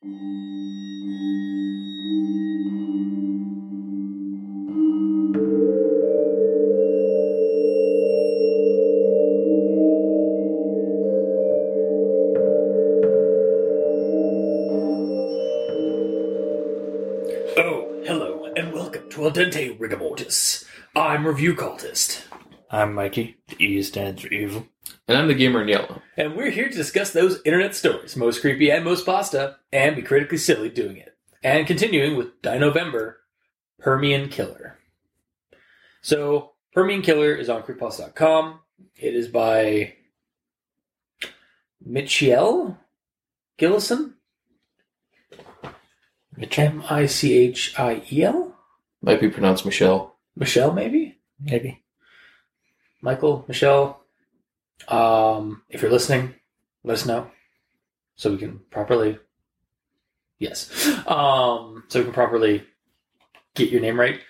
Al Dente Rigor Mortis. I'm Review Cultist. I'm Mikey. The E stands for evil. And I'm the Gamer in Yellow. And we're here to discuss those internet stories, most creepy and most pasta, and be critically silly doing it. And continuing with Dinovember, Permian Killer. So, Permian Killer is on creepypasta.com. It is by Michiel Gillison? Michiel? Might be pronounced Michelle. Michelle, maybe? Maybe. Michael, Michelle, if you're listening, let us know so we can properly... Yes. So we can properly get your name right.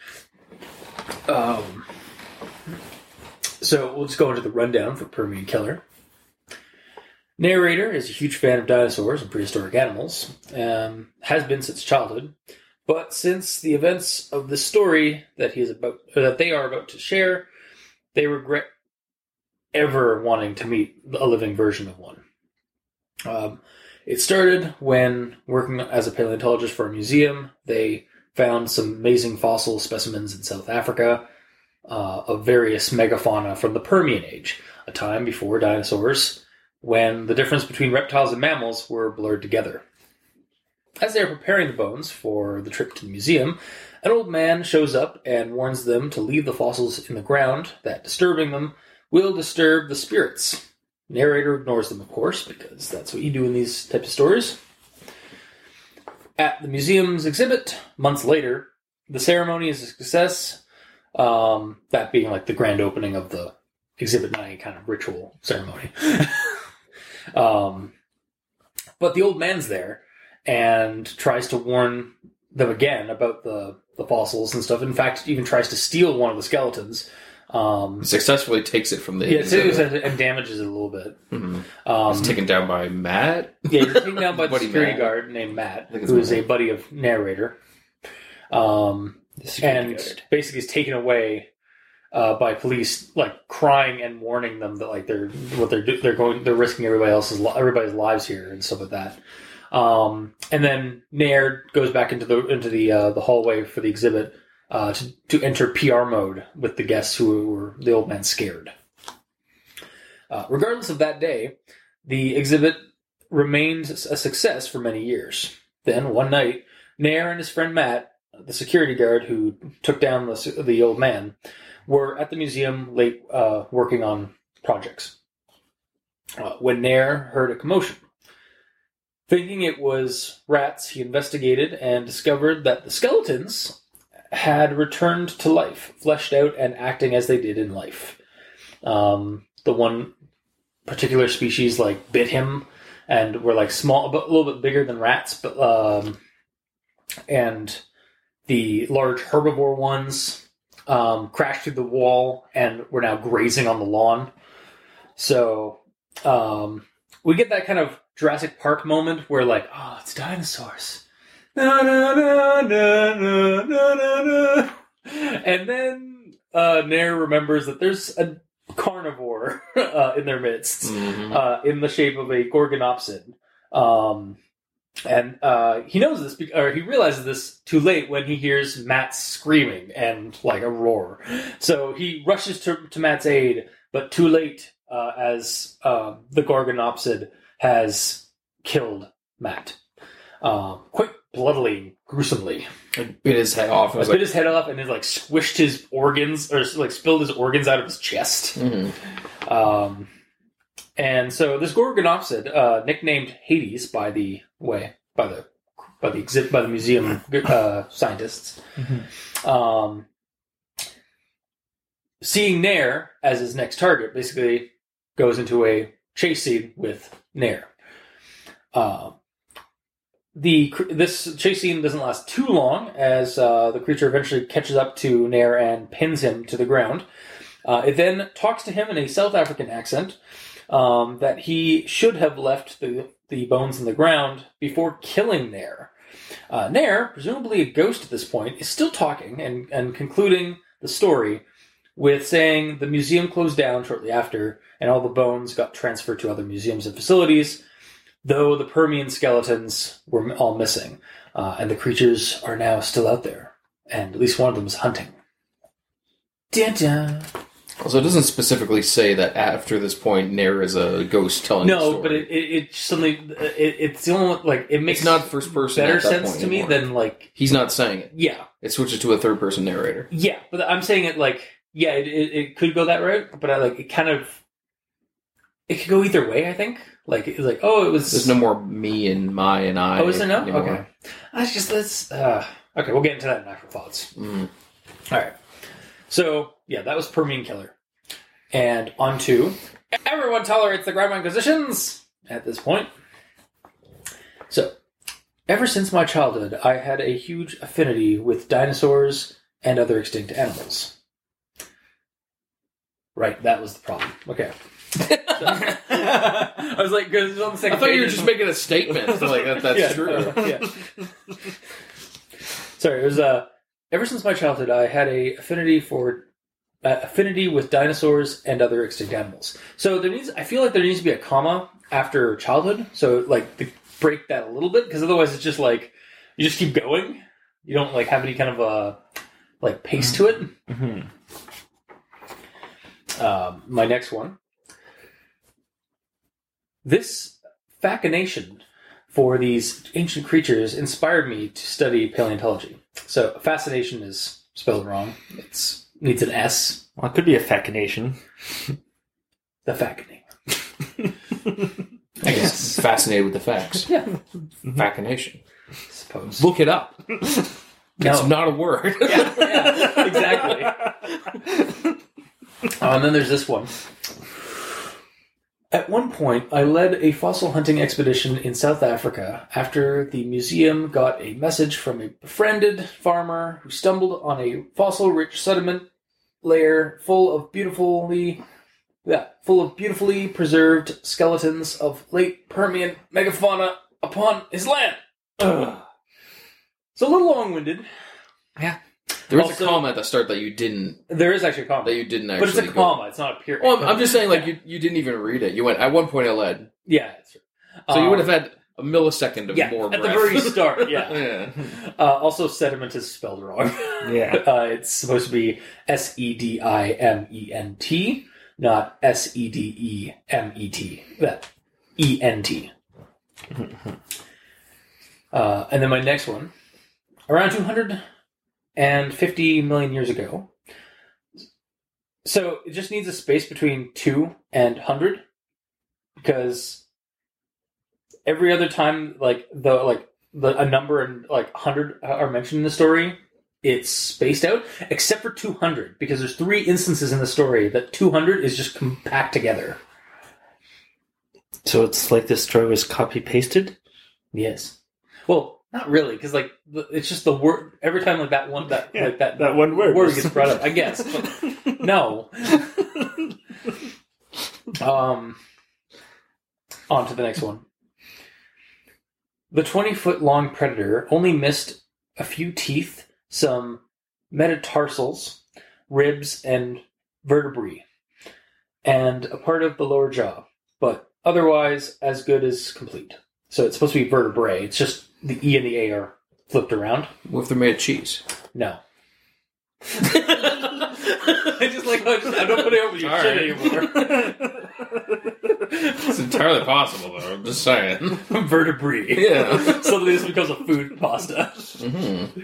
So we'll just go into the rundown for Permian Killer. Narrator is a huge fan of dinosaurs and prehistoric animals, has been since childhood, but since the events of the story that they are about to share, they regret ever wanting to meet a living version of one. It started when, working as a paleontologist for a museum, they found some amazing fossil specimens in South Africa of various megafauna from the Permian Age, a time before dinosaurs, when the difference between reptiles and mammals were blurred together. As they are preparing the bones for the trip to the museum, an old man shows up and warns them to leave the fossils in the ground, that disturbing them will disturb the spirits. Narrator ignores them, of course, because that's what you do in these types of stories. At the museum's exhibit, months later, the ceremony is a success, that being like the grand opening of the Exhibit 9 kind of ritual ceremony. But the old man's there, and tries to warn them again about the fossils and stuff. In fact, even tries to steal one of the skeletons. Successfully takes it from the and damages it a little bit. Mm-hmm. It's taken down by Matt? Yeah, he's taken down by the security guard named Matt, who is a buddy of narrator. And basically is taken away by police, like crying and warning them that like they're risking everybody's lives here and stuff like that. And then Naird goes back into the hallway for the exhibit to enter PR mode with the guests who were the old man scared. Regardless of that day, the exhibit remained a success for many years. Then one night, Nair and his friend Matt, the security guard who took down the old man, were at the museum late working on projects. When Nair heard a commotion. Thinking it was rats, he investigated and discovered that the skeletons had returned to life, fleshed out and acting as they did in life. The one particular species like bit him and were like small, but a little bit bigger than rats, and the large herbivore ones crashed through the wall and were now grazing on the lawn. So we get that kind of Jurassic Park moment where like, oh, it's dinosaurs. Na, na, na, na, na, na, na. And then Nair remembers that there's a carnivore in their midst, in the shape of a Gorgonopsid. And he knows this, or he realizes this too late when he hears Matt screaming and like a roar. So he rushes to Matt's aid, but too late, as the Gorgonopsid has killed Matt. Quite bloodily, gruesomely. Like bit his head off. Bit his head off and then like squished his organs, or like spilled his organs out of his chest. Mm-hmm. And so this Gorgonopsid, nicknamed Hades by the museum scientists, seeing Nair as his next target, basically goes into a chase scene with Nair. This chase scene doesn't last too long, as the creature eventually catches up to Nair and pins him to the ground. It then talks to him in a South African accent that he should have left the the bones in the ground before killing Nair. Nair, presumably a ghost at this point, is still talking and concluding the story with saying the museum closed down shortly after, and all the bones got transferred to other museums and facilities, though the Permian skeletons were all missing, and the creatures are now still out there, and at least one of them is hunting. Dun-dun. Also, it doesn't specifically say that after this point, Nair is a ghost telling the story. No, but it suddenly it's the only like it makes it's not first person. better at that sense point to me anymore. than like He's not saying it. yeah. It switches to a third person narrator. Yeah, but I'm saying it like yeah, it could go that route, but I like it kind of it could go either way. I think like it's like oh it was There's no more me and my and I. oh is there no anymore. okay that's just that's okay we'll get into that in afterthoughts. Mm. All right, so yeah that was Permian Killer, and on to everyone tolerates the Grandma Inquisitions at this point. So ever since my childhood, I had a huge affinity with dinosaurs and other extinct animals. Right, that was the problem. Okay. I was like, because on the second I thought you were page- just making a statement. Like that's Yeah, true. yeah. Sorry, it was ever since my childhood, I had a affinity with dinosaurs and other extinct animals. So I feel like there needs to be a comma after childhood. So like to break that a little bit, because otherwise it's just like you just keep going. You don't like have any kind of like pace to it. Mm-hmm. My next one. This fascination for these ancient creatures inspired me to study paleontology. So fascination is spelled wrong. It needs an S. Well, it could be a fascination. The fascinating. I guess fascinated with the facts. Yeah, Fascination. I suppose. Look it up. No. It's not a word. Yeah, exactly. And then there's this one. At one point, I led a fossil hunting expedition in South Africa after the museum got a message from a befriended farmer who stumbled on a fossil-rich sediment layer full of beautifully preserved skeletons of late Permian megafauna upon his land. Ugh. It's a little long-winded. Yeah. There was Also- a comma at the start that you didn't There is actually a comma. actually But it's a go. comma, it's not a period. Well, I'm just saying, like, you didn't even read it. You went, at one point I led. Yeah, that's true. So you would have had a millisecond of more at breath. the very start, yeah. Yeah. Also, sediment is spelled wrong. Yeah. It's supposed to be Sediment, not Sedemet. That ENT. And then my next one. Around 250 million years ago. So it just needs a space between 2 and 100. Because every other time, a number and 100 are mentioned in the story, it's spaced out, except for 200, because there's 3 instances in the story that 200 is just compact together. So it's like this story was copy-pasted? Yes. Well, not really, because it's just the word every time that one word gets brought up. I guess, but no. On to the next one. The 20-foot-long predator only missed a few teeth, some metatarsals, ribs, and vertebrae, and a part of the lower jaw, but otherwise as good as complete. So it's supposed to be vertebrae. It's just the E and the A are flipped around. What if they're made of cheese? No. I just like, I'm not putting up with your All shit right. anymore. It's entirely possible, though. I'm just saying. Vertebrae. Yeah. Suddenly this becomes a food pasta. Mm-hmm.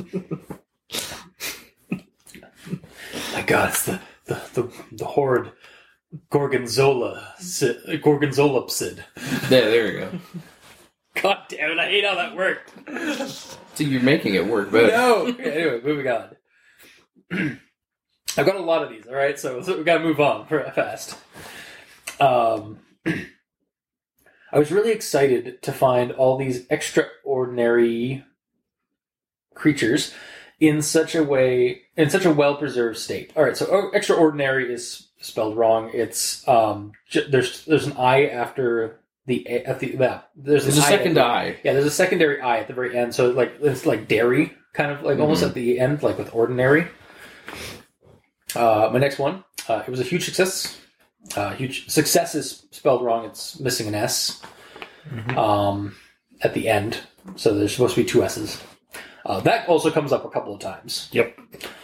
My God, it's the horrid Gorgonzolapsid. Yeah, there you go. God damn it, I hate how that worked. See, you're making it work better. No! Okay, anyway, moving on. I've got a lot of these, alright? So we've got to move on fast. I was really excited to find all these extraordinary creatures in such a well-preserved state. Alright, so extraordinary is spelled wrong. It's there's an I after there's There's a eye second eye. Yeah, there's a secondary eye at the very end. So it's like dairy, kind of like almost at the end, like with ordinary. My next one, it was a huge success. Huge success is spelled wrong. It's missing an S at the end. So there's supposed to be two S's. That also comes up a couple of times. Yep.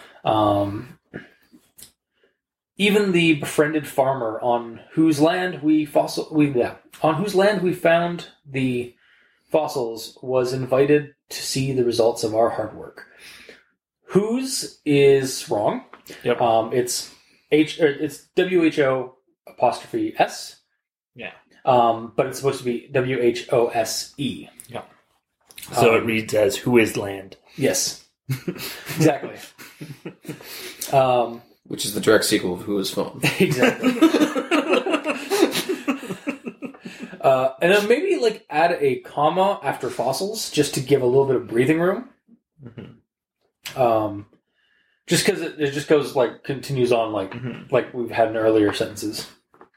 Even the befriended farmer on whose land we found the fossils was invited to see the results of our hard work. Whose is wrong. Yep. It's WHO''S. Yeah. But it's supposed to be WHOSE. Yeah. So it reads as "Who is land?" Yes. Exactly. Which is the direct sequel of Who is Phone. Exactly. And then maybe like add a comma after fossils just to give a little bit of breathing room. Mm-hmm. Just because it just goes like continues on like we've had in earlier sentences.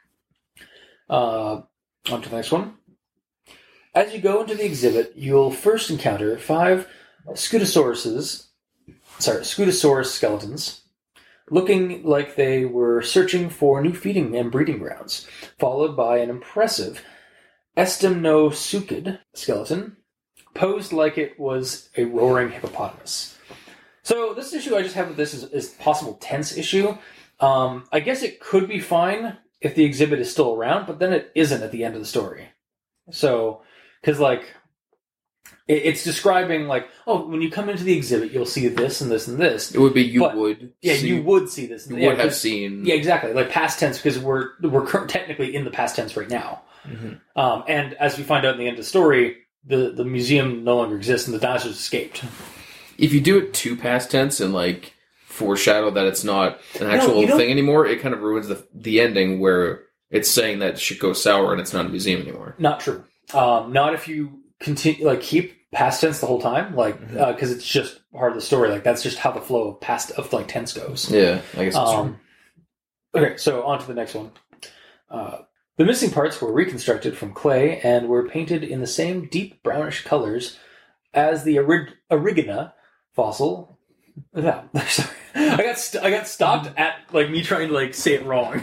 On to the next one. As you go into the exhibit, you'll first encounter 5 Scutosaurus skeletons, looking like they were searching for new feeding and breeding grounds, followed by an impressive Estemnosuchid skeleton, posed like it was a roaring hippopotamus. So this issue I just have with this is possible tense issue. I guess it could be fine if the exhibit is still around, but then it isn't at the end of the story. So, because like, it's describing like, oh, when you come into the exhibit, you'll see this and this and this. It would be you would see this. You would have seen. Yeah, exactly. Like past tense, because we're technically in the past tense right now. Mm-hmm. And as we find out in the end of the story, the museum no longer exists and the dinosaurs escaped. If you do it too past tense and like foreshadow that it's not an actual thing anymore, it kind of ruins the ending where it's saying that shit goes sour and it's not a museum anymore. Not true. Not if you continue keep past tense the whole time, because it's just part of the story. Like that's just how the flow of tense goes. Yeah, I guess that's true. Okay, so on to the next one. The missing parts were reconstructed from clay and were painted in the same deep brownish colors as the Origina fossil. Yeah, sorry. I got stopped at me trying to say it wrong.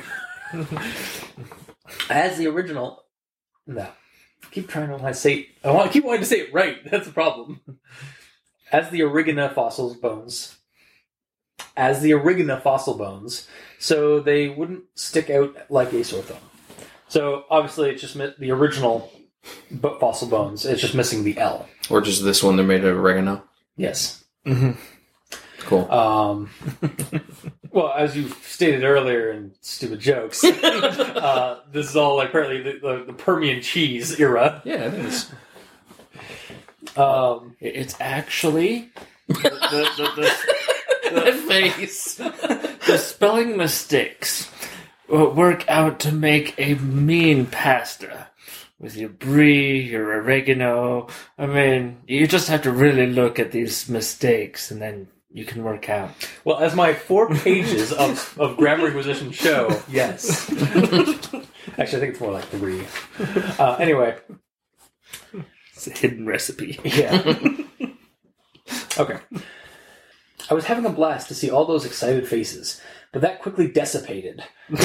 As the original. No. Keep trying to say. Keep wanting to say it right. That's the problem. As the Origina fossil bones, so they wouldn't stick out like a sore thumb. So obviously, it's just the original fossil bones. It's just missing the L. Or just this one. They're made of oregano. Yes. Mm-hmm. Cool. Well, as you stated earlier in Stupid Jokes, this is all apparently the Permian cheese era. Yeah, it is. It's actually the face. The spelling mistakes work out to make a mean pasta. With your brie, your oregano. I mean, you just have to really look at these mistakes and then you can work out. Well, as my 4 pages of Grammar Inquisition show, yes. Actually, I think it's more like 3. Anyway. It's a hidden recipe. Yeah. Okay. I was having a blast to see all those excited faces, but that quickly dissipated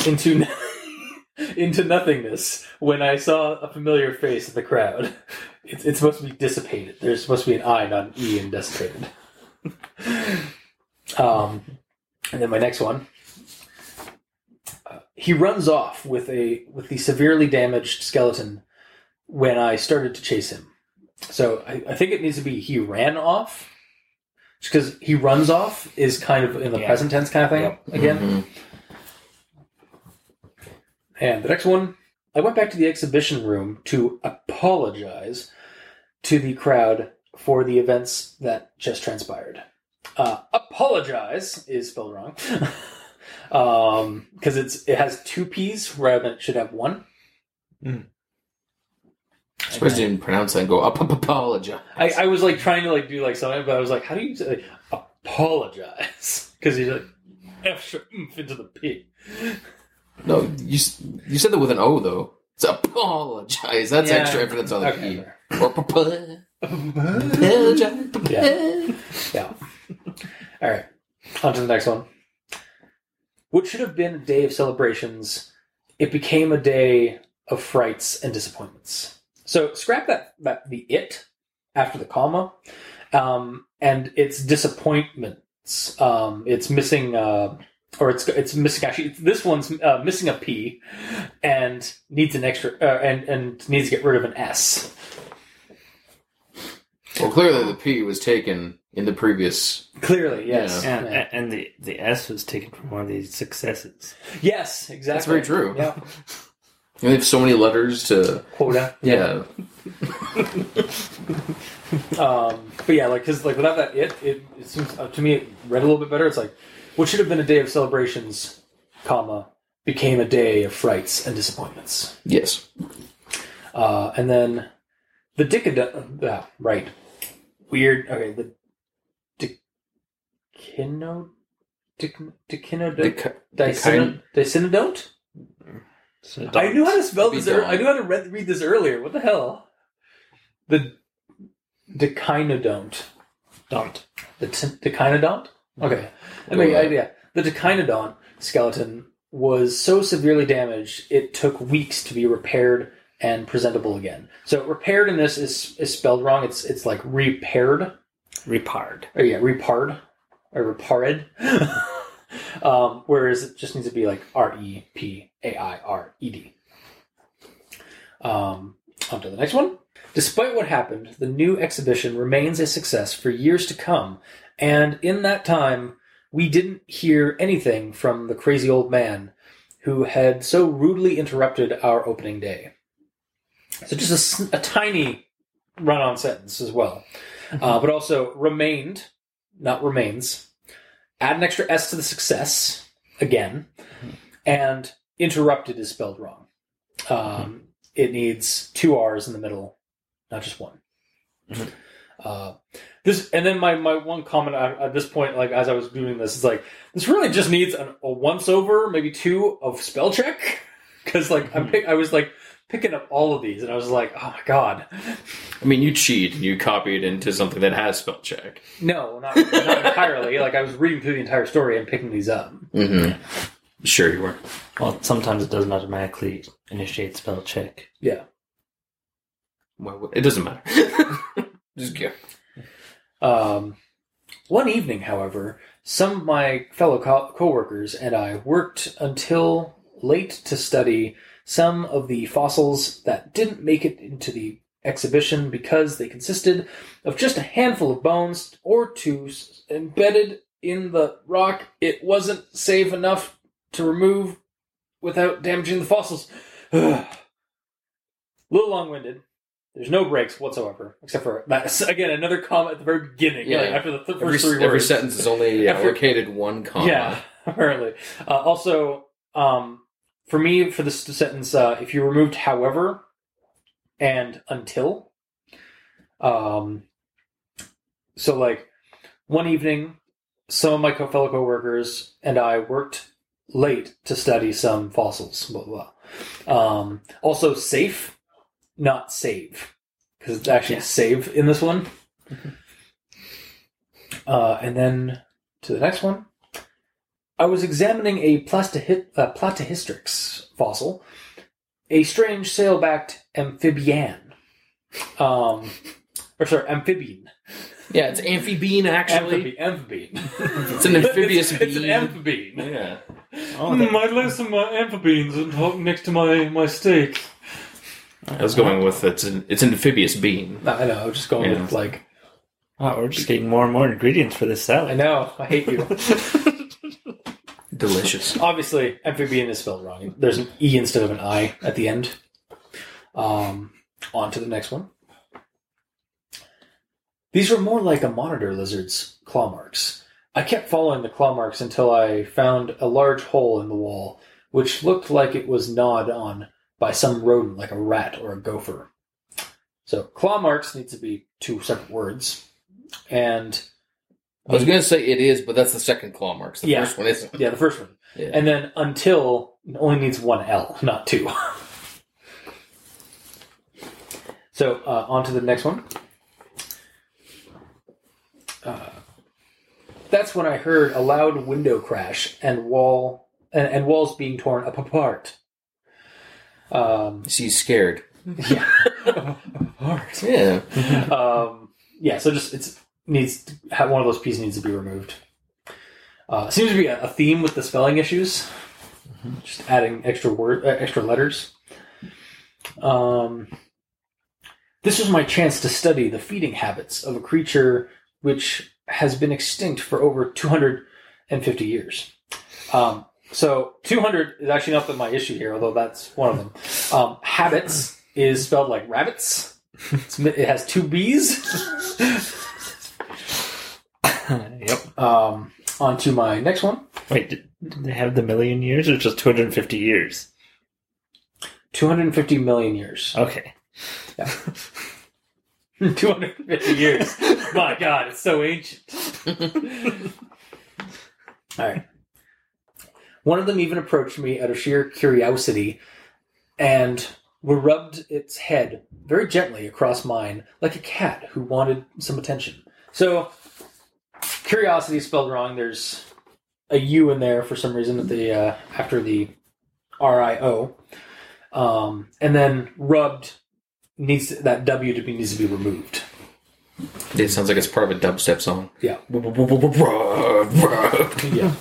into nothingness when I saw a familiar face in the crowd. It's supposed to be dissipated. There's supposed to be an I, not an E in dissipated. And then my next one. He runs off with the severely damaged skeleton when I started to chase him. So I think it needs to be he ran off. Because he runs off is kind of in the present tense kind of thing again. Mm-hmm. And the next one, I went back to the exhibition room to apologize to the crowd for the events that just transpired. Apologize is spelled wrong. Because it has 2 P's rather than it should have 1. Mm. I suppose you didn't pronounce that and go, apologize. I was trying to do something, but I was how do you say apologize? Because he's extra oomph into the P. No, you said that with an O, though. It's apologize. That's extra evidence on the P. Or apologize. Yeah. All right. On to the next one. What should have been a day of celebrations, it became a day of frights and disappointments. So scrap that the it after the comma, and it's disappointments. It's missing, or it's missing. Actually, this one's missing a P, and needs an extra, and needs to get rid of an S. Well, clearly the P was taken in the previous. Clearly, yes, and the S was taken from one of these successes. Yes, exactly. That's very true. Yeah. You have so many letters to quota. Yeah. But yeah, because without that it seems to me it read a little bit better. It's like what should have been a day of celebrations, comma, became a day of frights and disappointments. Yes. And then the Dickinodont, right? Weird. Okay, the Dicynodont. I knew how to spell this. I knew how to read this earlier. What the hell? The Dicynodont. The Dicynodont? Okay. The Dicynodont skeleton was so severely damaged, it took weeks to be repaired and presentable again. So repaired in this is spelled wrong. It's like repaired. Repared. Oh, yeah, repared. Or repared. Whereas it just needs to be like REPAIRED. On to the next one. Despite what happened, the new exhibition remains a success for years to come, and in that time, we didn't hear anything from the crazy old man who had so rudely interrupted our opening day. So just a tiny run-on sentence as well. But also remained, not remains. Add an extra S to the success, again, and interrupted is spelled wrong. It needs 2 R's in the middle, not just one. And then my one comment at this point, like as I was doing this, is like this really just needs a once over, maybe 2 of spell check, because I was like picking up all of these, and I was like, oh my god. I mean, you cheat and you copy it into something that has spell check. No, not entirely. Like I was reading through the entire story and picking these up. Mm-hmm. Sure you were. Well, sometimes it doesn't automatically initiate spell check. Yeah. Well, it doesn't matter. Just go. One evening, however, some of my fellow co-workers and I worked until late to study some of the fossils that didn't make it into the exhibition because they consisted of just a handful of bones or 2 embedded in the rock. It wasn't safe enough to remove without damaging the fossils. A little long-winded. There's no breaks whatsoever, except for that. Again, another comma at the very beginning. Yeah. Like after the first 3 words. Every sentence is only allocated 1 comma. Yeah, apparently. Also, for me, for this sentence, if you removed however and until, so like one evening, some of my fellow co-workers and I worked late to study some fossils. Blah, blah. Also, safe, not save, because it's actually save in this one. And then to the next one. I was examining a Platyhystrix fossil, a strange sail-backed amphibian. Amphibian. Yeah, it's amphibian, actually. Amphibian. It's an amphibious bean. It's an amphibian. Yeah. I'd lay some amphibians and talk next to my steak. I was going with it's an amphibious bean. I know, I was just going with like... Oh, we're just getting more and more ingredients for this salad. I know, I hate you. Delicious. Obviously, amphibian is spelled wrong. There's an E instead of an I at the end. On to the next one. These were more like a monitor lizard's claw marks. I kept following the claw marks until I found a large hole in the wall, which looked like it was gnawed on by some rodent, like a rat or a gopher. So, claw marks needs to be 2 separate words. And I was going to say it is, but that's the second claw marks. The first one isn't. Yeah, the first one. Yeah. And then until only needs 1 L, not 2. So, on to the next one. That's when I heard a loud window crash and walls being torn apart. She's scared. Yeah, apart. Yeah. So just one of those pieces needs to be removed. Seems to be a theme with the spelling issues. Just adding extra letters. This was my chance to study the feeding habits of a creature which has been extinct for over 250 years. So 200 is actually not my issue here, although that's one of them. Habits is spelled like rabbits. It has 2 B's. Yep. On to my next one. Wait, did they have the million years or just 250 years? 250 million years. Okay. Yeah. 250 years. My God, it's so ancient. All right. One of them even approached me out of sheer curiosity and rubbed its head very gently across mine like a cat who wanted some attention. So, curiosity is spelled wrong. There's a U in there for some reason at the after the RIO. And then rubbed that W needs to be removed. It sounds like it's part of a dubstep song. Yeah. Yeah.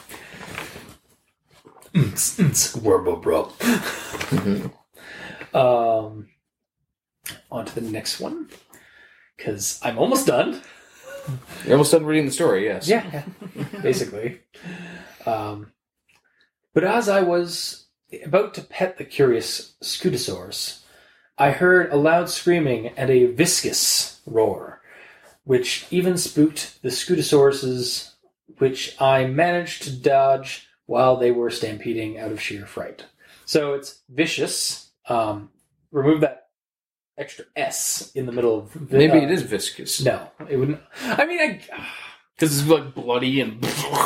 On to the next one. Because I'm almost done. You're almost done reading the story, yes. Yeah. Basically. But as I was about to pet the curious Scutosaurus, I heard a loud screaming and a viscous roar, which even spooked the Scutosauruses, which I managed to dodge while they were stampeding out of sheer fright. So it's vicious. Remove that extra S in the middle of... Maybe it is viscous. No, it wouldn't... I mean, because it's like bloody and...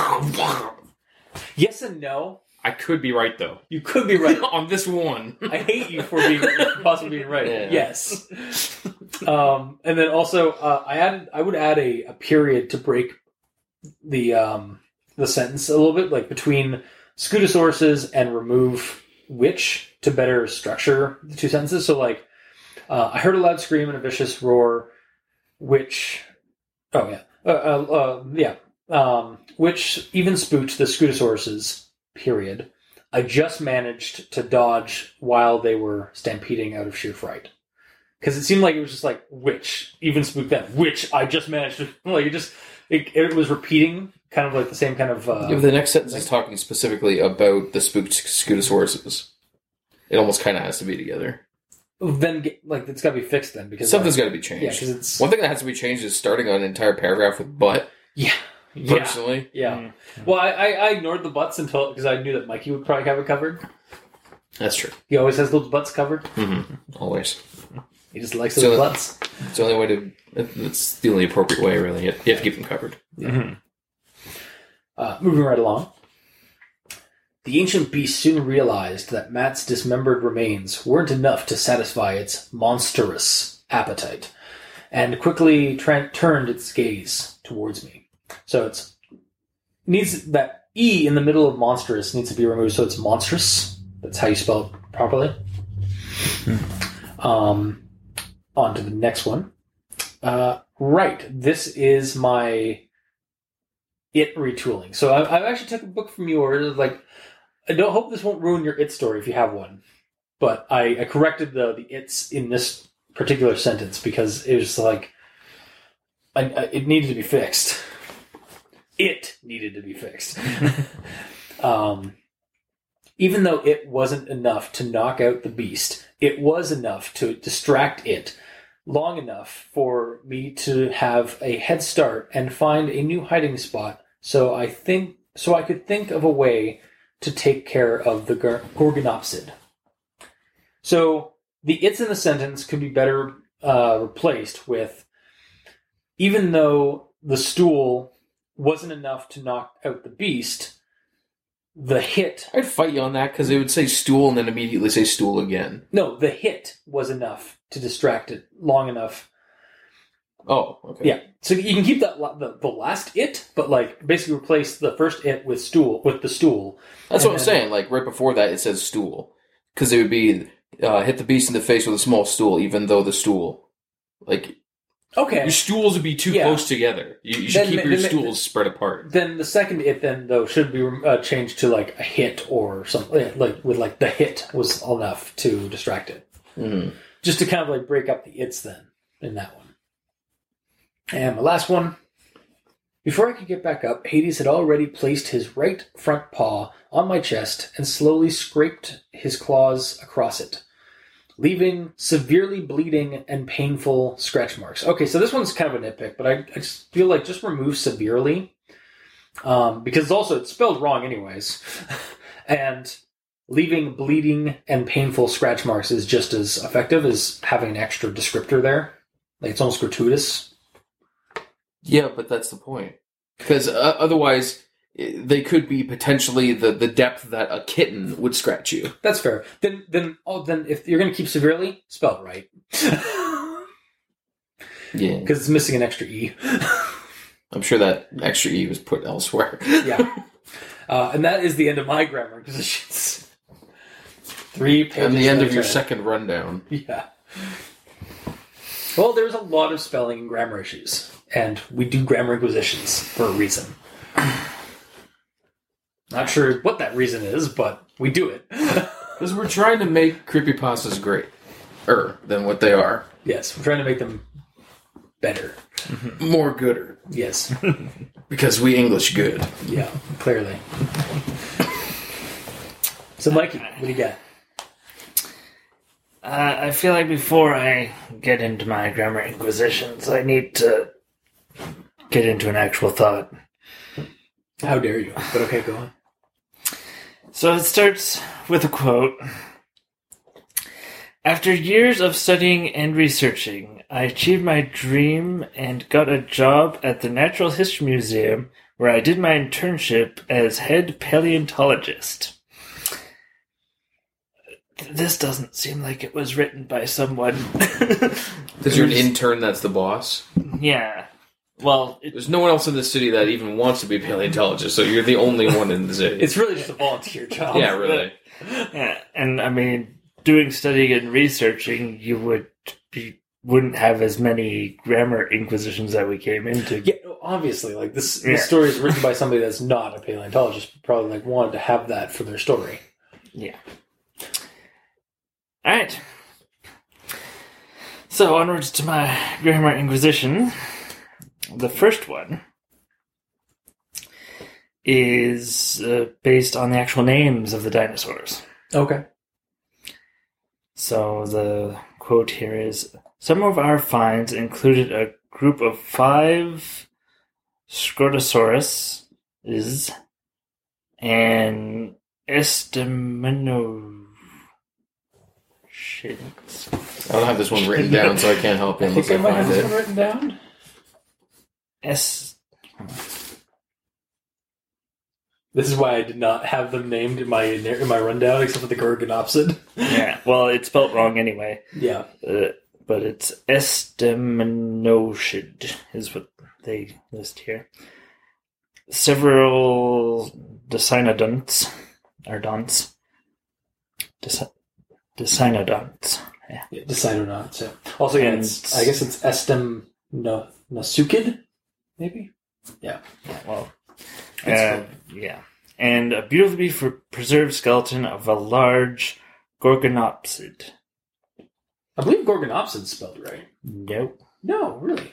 Yes and no. I could be right, though. You could be right. On this one. I hate you for possibly being right. Yeah. Yes. And then also, I would add a period to break the sentence a little bit, like between Scutosauruses and remove which to better structure the two sentences. So, like, I heard a loud scream and a vicious roar, which... Oh, yeah. Which even spooked the Scutosauruses... period. I just managed to dodge while they were stampeding out of sheer fright. Because it seemed like it was just like, which, even spooked them, which I just managed to, like, it was repeating, kind of like the same kind of... the next sentence is talking specifically about the spooked Scutosauruses. It almost kind of has to be together. Then, like, it's got to be fixed then, because... Something's got to be changed. Yeah, because it's... One thing that has to be changed is starting an entire paragraph with but. Yeah. Personally. Yeah. Mm-hmm. Well, I ignored the butts because I knew that Mikey would probably have it covered. That's true. He always has those butts covered. Mm-hmm. Always. He just likes those butts. It's the only way to... It's the only appropriate way, really. You have to keep them covered. Yeah. Mm-hmm. Moving right along. The ancient beast soon realized that Matt's dismembered remains weren't enough to satisfy its monstrous appetite, and quickly turned its gaze towards me. So it needs that E in the middle of monstrous needs to be removed, so it's monstrous. That's how you spell it properly. On to the next one. Right, this is my It retooling. So I've actually took a book from yours. Like, I don't hope this won't ruin your It story if you have one. But I corrected the It's in this particular sentence because it was like it needed to be fixed. It needed to be fixed. Even though it wasn't enough to knock out the beast, it was enough to distract it long enough for me to have a head start and find a new hiding spot so I could think of a way to take care of the Gorgonopsid. So the it's in the sentence could be better replaced with, even though the stool wasn't enough to knock out the beast, the hit. I'd fight you on that because it would say stool and then immediately say stool again. No, the hit was enough to distract it long enough. Oh, okay. Yeah, so you can keep that the last it, but like basically replace the first it with the stool. That's what I'm saying. Like right before that, it says stool because it would be hit the beast in the face with a small stool, even though the stool, like. Okay. Your stools would be too close together. You should keep your stools spread apart. Then the second it though should be changed to like a hit or something, like with like the hit was enough to distract it. Mm-hmm. Just to kind of like break up the its then in that one. And my last one. Before I could get back up, Hades had already placed his right front paw on my chest and slowly scraped his claws across it, leaving severely bleeding and painful scratch marks. Okay, so this one's kind of a nitpick, but I just feel like just remove severely, because it's spelled wrong anyways, and leaving bleeding and painful scratch marks is just as effective as having an extra descriptor there. Like, it's almost gratuitous. Yeah, but that's the point. Because otherwise, they could be potentially the depth that a kitten would scratch you. That's fair. Then if you're going to keep severely, spell it right. Yeah. Because it's missing an extra E. I'm sure that extra E was put elsewhere. Yeah. And that is the end of my grammar inquisitions. 3 pages. And the end of your second rundown. Yeah. Well, there's a lot of spelling and grammar issues. And we do grammar inquisitions for a reason. Not sure what that reason is, but we do it. Because we're trying to make creepypastas greater than what they are. Yes, we're trying to make them better. More gooder. Yes. Because we English good. Yeah, clearly. So, Mikey, what do you got? I feel like before I get into my grammar inquisitions, I need to get into an actual thought. How dare you? But okay, go on. So it starts with a quote. After years of studying and researching, I achieved my dream and got a job at the Natural History Museum where I did my internship as head paleontologist. This doesn't seem like it was written by someone. Because you're an intern that's the boss? Yeah. Well, there's no one else in the city that even wants to be a paleontologist, so you're the only one in the city. It's really just a volunteer job. Yeah, really. Yeah, and I mean, doing studying and researching, you wouldn't have as many grammar inquisitions that we came into. Yeah, obviously, like this story is written by somebody that's not a paleontologist, but probably like wanted to have that for their story. Yeah. All right. So onwards to my grammar inquisition. The first one is based on the actual names of the dinosaurs. Okay. So the quote here is, some of our finds included a group of 5 Scrotosaurus and Estimino. Shit. I don't have this one written down, so I can't help you unless I might have find this it. one written down. This is why I did not have them named in my rundown, except for the Gorgonopsid. Yeah, well, it's spelled wrong anyway. Yeah. But it's Estiminosid is what they list here. Several Dicynodonts, or donts. Dicynodonts. Yeah. Dicynodonts, yeah. Also, yeah, I guess it's Estimnosukid, maybe? Yeah. Well, yeah. And a beautifully preserved skeleton of a large Gorgonopsid. I believe Gorgonopsid's spelled right. Nope. No, really.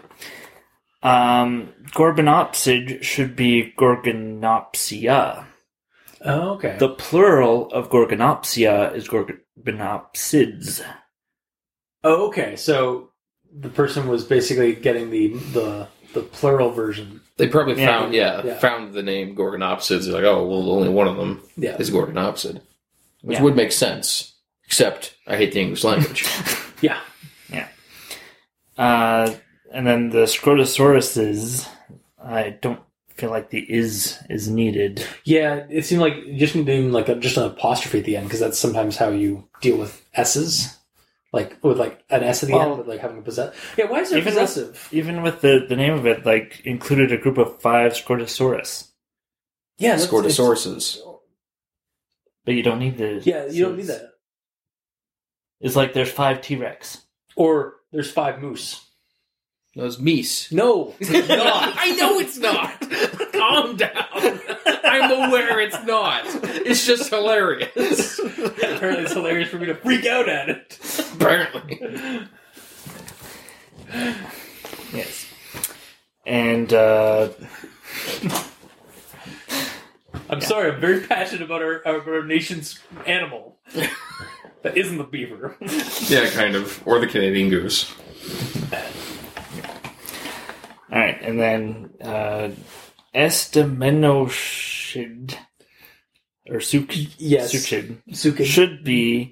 Gorgonopsid should be Gorgonopsia. Oh, okay. The plural of Gorgonopsia is Gorgonopsids. Oh, okay. So the person was basically getting the plural version. They probably found the name Gorgonopsids. They're like, oh, well, only one of them is Gorgonopsid. Which would make sense. Except, I hate the English language. Yeah. Yeah. And then the Scrotosauruses, I don't feel like the is needed. Yeah, it seemed like you just need just an apostrophe at the end, because that's sometimes how you deal with S's. Like, with like an S at the end, with like having a possessive. Yeah, why is there possessive? Even with the name of it, like, included a group of 5 Scortosaurus. Yeah, Scortosauruses. But you don't need the... Yeah, you don't need that. It's like there's 5 T-Rex. Or there's 5 moose. No, it's meese. No, it's not. I know it's not. Calm down. I'm aware it's not. It's just hilarious. Apparently it's hilarious for me to freak out at it. Apparently. Yes. And, I'm sorry, I'm very passionate about our nation's animal. That isn't the beaver. Yeah, kind of. Or the Canadian goose. Alright, and then, Estamenoshid, or Yes. Suchid, should be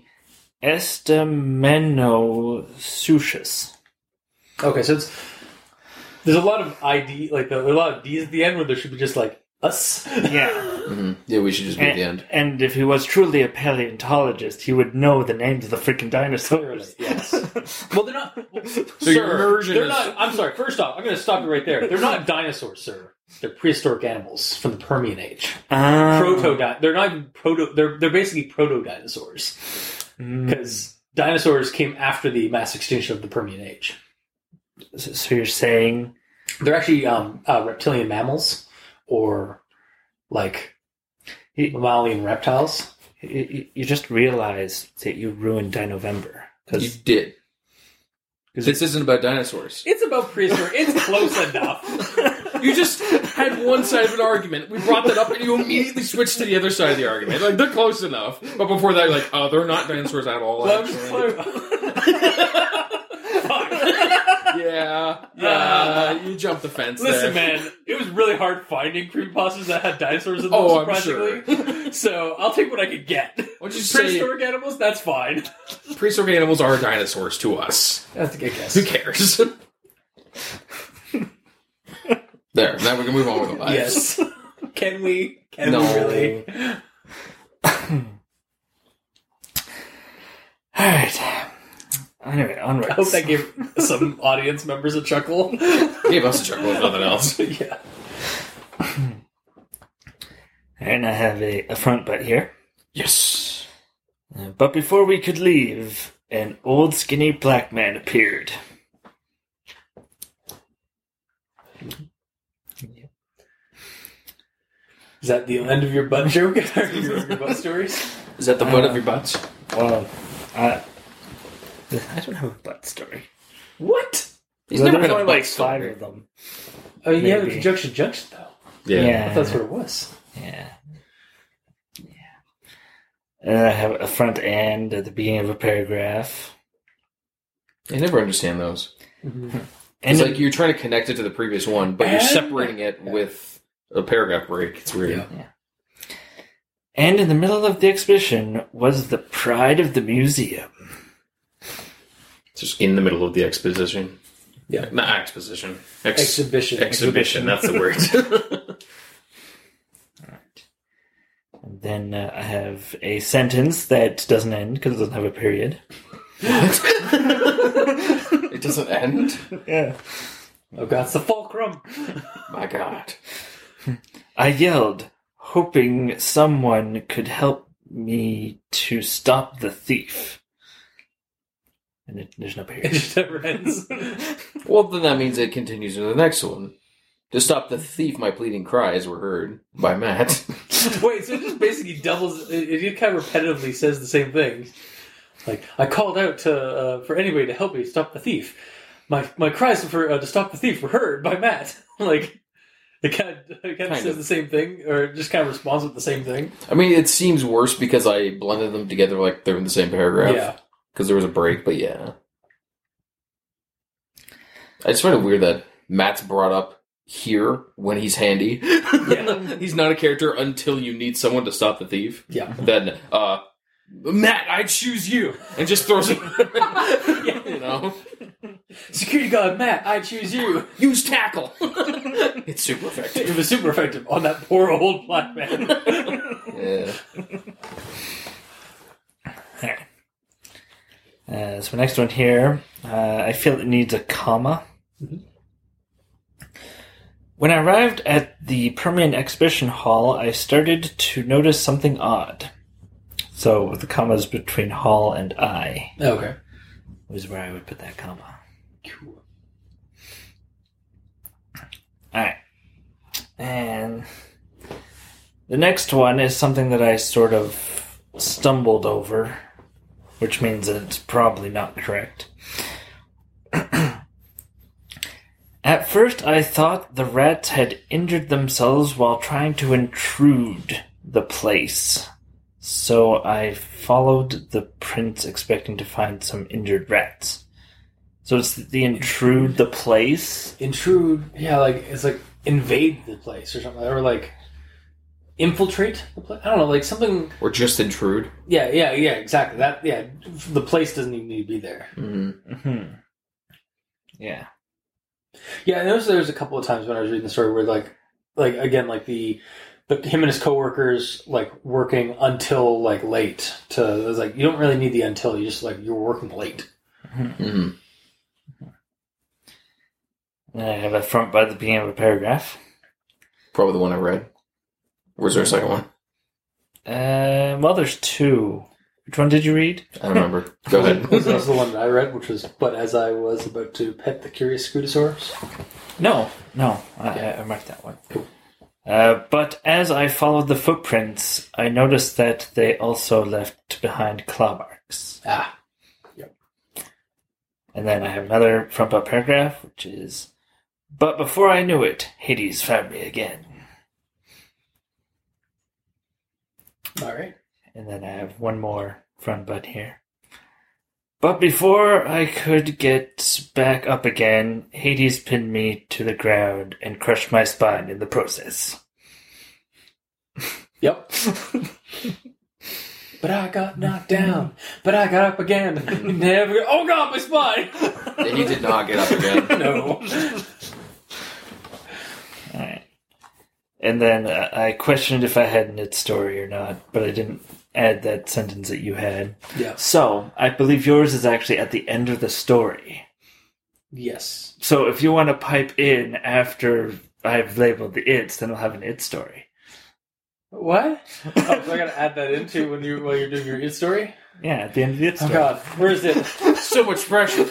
Estamenosuchus. Okay, so there's a lot of ID, like a lot of D's at the end where there should be just like us. Yeah. Mm-hmm. Yeah, we should just be at the end. And if he was truly a paleontologist, he would know the names of the freaking dinosaurs. Yes. Well, they're not. So your immersion they're is... not. I'm sorry. First off, I'm going to stop you right there. They're not dinosaurs, sir. They're prehistoric animals from the Permian Age. They're not even proto. They're basically proto dinosaurs because dinosaurs came after the mass extinction of the Permian Age. So you're saying they're actually reptilian mammals, or like mammalian reptiles. You just realized that you ruined Dinovember. You did. This isn't about dinosaurs. It's about prehistoric. It's close enough. You just had one side of an argument. We brought that up, and you immediately switched to the other side of the argument. Like, they're close enough. But before that, you're like, oh, they're not dinosaurs at all. Yeah, you jumped the fence. Listen, there. man, it was really hard finding creepypastas that had dinosaurs in them, Oh, surprisingly. I'm So I'll take what I could get. What'd you say? Prehistoric animals, that's fine. Prehistoric animals are dinosaurs to us. That's a good guess. Who cares? There, now we can move on with the lives. Yes. Can we? Can No. we really? Alright. Anyway, onwards. I hope that gave some audience members a chuckle. Gave us a chuckle if nothing else. Yeah. And I have a front butt here. Yes. But before we could leave, an old skinny black man appeared. Is that the end of your butt joke? your butt stories? Is that the butt of your butts? Well, I don't have a butt story. What? He's Well, never there's been a only like butt 5 story. of them. Oh, you have a Maybe. conjunction junction, though. Yeah. I thought that's what it was. Yeah. And then I have a front and at the beginning of a paragraph. I never understand those. Mm-hmm. It's And like you're trying to connect it to the previous one, but you're separating it with a paragraph break. It's weird. Yeah. And in the middle of the exhibition was the pride of the museum. It's just in the middle of the exposition. Yeah. Not exposition. Exhibition. Exhibition, that's the word. And then I have a sentence that doesn't end because it doesn't have a period. What? It doesn't end? Yeah. Oh, God, it's the fulcrum. My God. I yelled, hoping someone could help me to stop the thief. And there's no It period. just never ends. Well, then that means it continues to the next one. To stop the thief, my pleading cries were heard by Matt. Wait, so it just basically doubles. It kind of repetitively says the same thing. Like, I called out for anybody to help me stop the thief. My cries for to stop the thief were heard by Matt. Like, it kind of says the same thing, or just kind of responds with the same thing. I mean, it seems worse because I blended them together like they're in the same paragraph. Yeah. Because there was a break, but yeah. I just find it weird that Matt's brought up here when he's handy. Yeah. He's not a character until you need someone to stop the thief. Yeah. Then, Matt, I choose you! And just throws him. Yeah. You know? Security guard Matt, I choose you. Use tackle! It's super effective. It was super effective on that poor old black man. Yeah. So next one here, I feel it needs a comma. Mm-hmm. When I arrived at the Permian Exhibition Hall, I started to notice something odd. So the commas between hall and I Okay. was where I would put that comma. Cool. Alright. And the next one is something that I sort of stumbled over, which means that it's probably not correct. At first, I thought the rats had injured themselves while trying to intrude the place. So I followed the prints expecting to find some injured rats. So it's the intrude the place? Intrude, yeah, like, it's like invade the place or something. Or like infiltrate the place. I don't know, like something... Or just intrude. Yeah, exactly. That, yeah, the place doesn't even need to be there. Mm-hmm. Mm-hmm. Yeah. Yeah, I noticed there was a couple of times when I was reading the story where, like again, like the him and his coworkers like working until like late. It was like you don't really need the until. You just like you're working late. Mm-hmm. I have a front by the beginning of a paragraph. Probably the one I read. Or is there a second one? Well, there's two. Which one did you read? I don't remember. Go ahead. This was the one that I read, which was, but as I was about to pet the curious Scutosaurus. No. I marked that one. Cool. But as I followed the footprints, I noticed that they also left behind claw marks. Ah. Yep. And then I have another front up paragraph, which is, but before I knew it, Hades found me again. All right. And then I have one more front butt here. But before I could get back up again, Hades pinned me to the ground and crushed my spine in the process. Yep. But I got knocked down. But I got up again. Never. Oh God, my spine! He did not get up again. No. Alright. And then I questioned if I had an it story or not, but I didn't add that sentence that you had. Yeah. So, I believe yours is actually at the end of the story. Yes. So if you want to pipe in after I've labeled the its, then I'll have an it story. What? Oh, so I gotta add that into while you're doing your it story? Yeah, at the end of the it story. Oh God, where is it? So much pressure.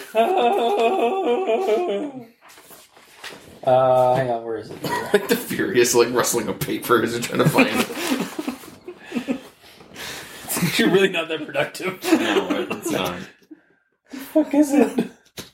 Hang on, where is it? Like the Furious, like rustling of paper as you're trying to find it. You're really not that productive. No, it's not. What the fuck is it?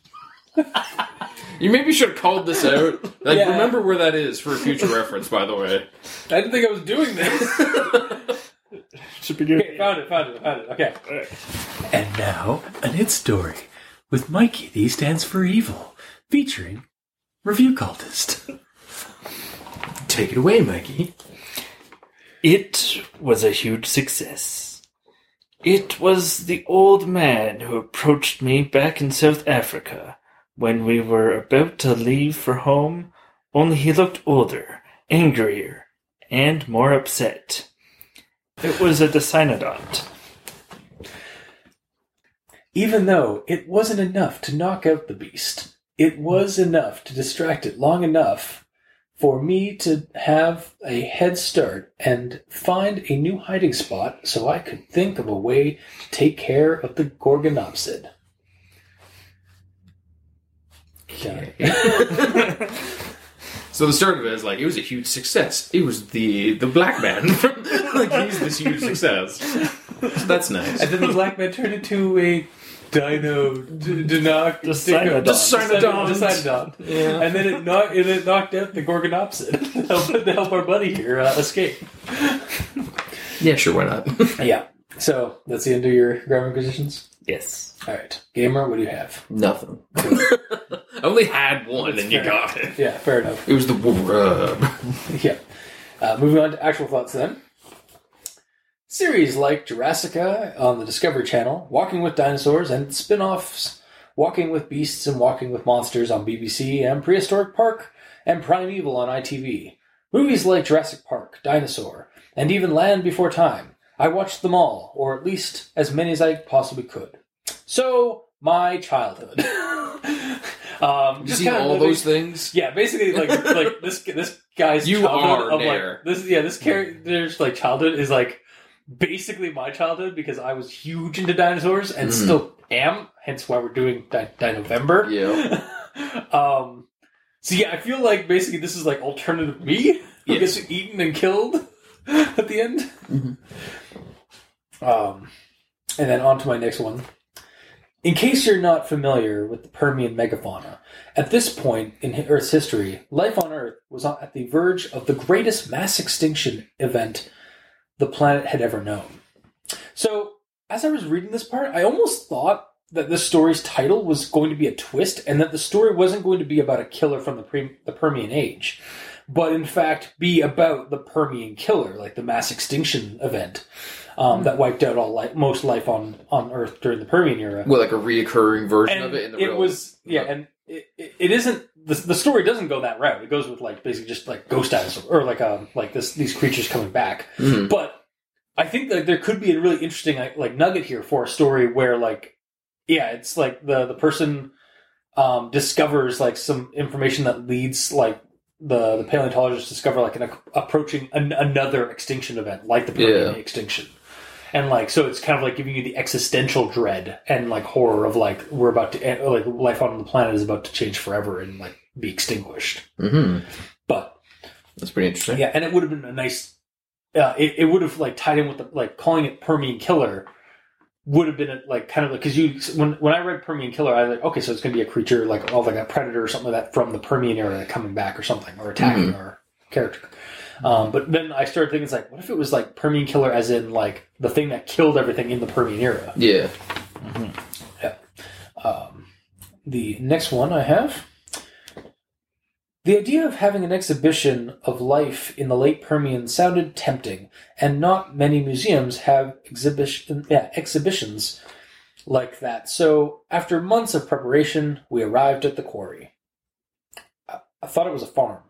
You maybe should have called this out. Like, Yeah. remember where that is for future reference, by the way. I didn't think I was doing this. Should be doing Okay, found it. Okay. And now, an It Story with Mikey, the E stands for evil, featuring Review Cultist. Take it away, Mikey. It was a huge success. It was the old man who approached me back in South Africa when we were about to leave for home, only he looked older, angrier, and more upset. It was a Dicynodont. Even though it wasn't enough to knock out the beast, it was enough to distract it long enough for me to have a head start and find a new hiding spot so I could think of a way to take care of the Gorgonopsid. Okay. So the start of it is like, it was a huge success. It was the black man. Like, he's this huge success. So that's nice. And then the black man turned into a Dicynodont. Yeah. And then it knocked out the Gorgonopsid to help our buddy here escape. Yeah, sure, why not? Yeah. So that's the end of your grammar inquisitions. Yes. All right, Gamer, what do you have? Nothing. I only had one, and you fair. got it. Yeah, fair enough. It was the rub. Yeah. Moving on to actual thoughts then. Series like Jurassica on the Discovery Channel, Walking with Dinosaurs, and spin-offs Walking with Beasts and Walking with Monsters on BBC, and Prehistoric Park and Primeval on ITV. Movies like Jurassic Park, Dinosaur, and even Land Before Time. I watched them all, or at least as many as I possibly could. So, my childhood. You see all those things? Yeah, basically, like this guy's you childhood are of there. this character's like childhood is like basically my childhood because I was huge into dinosaurs and still am. Hence why we're doing Dinovember. Yeah. So yeah, I feel like basically this is like alternative me who gets eaten and killed at the end. And then on to my next one. In case you're not familiar with the Permian megafauna, at this point in Earth's history, life on Earth was at the verge of the greatest mass extinction event the planet had ever known. So, as I was reading this part, I almost thought that this story's title was going to be a twist and that the story wasn't going to be about a killer from the Permian Age, but in fact be about the Permian killer, like the mass extinction event. That wiped out most life on Earth during the Permian era. Well, like a reoccurring version And of it in the it real... was, yeah, and it isn't, the story doesn't go that route. It goes with, like, basically just, like, ghost dinosaurs, or, like these creatures coming back. Mhm. But I think that there could be a really interesting, like, nugget here for a story where, like, yeah, it's, like, the person discovers, like, some information that leads, like, the paleontologists discover, like, approaching another extinction event, like the Permian extinction. And, like, so it's kind of like giving you the existential dread and, like, horror of, like, we're about to, like, life on the planet is about to change forever and, like, be extinguished. Mm-hmm. But That's pretty interesting. yeah, and it would have been a nice, it would have, like, tied in with, like, calling it Permian Killer would have been, like, kind of like, because when I read Permian Killer, I was like, okay, so it's going to be a creature, like a predator or something like that from the Permian era coming back or something, or attacking our character. But then I started thinking, it's like, what if it was like Permian Killer as in like the thing that killed everything in the Permian era? Yeah. Yeah. The next one I have. The idea of having an exhibition of life in the late Permian sounded tempting, and not many museums have exhibitions like that. So after months of preparation, we arrived at the quarry. I thought it was a farm.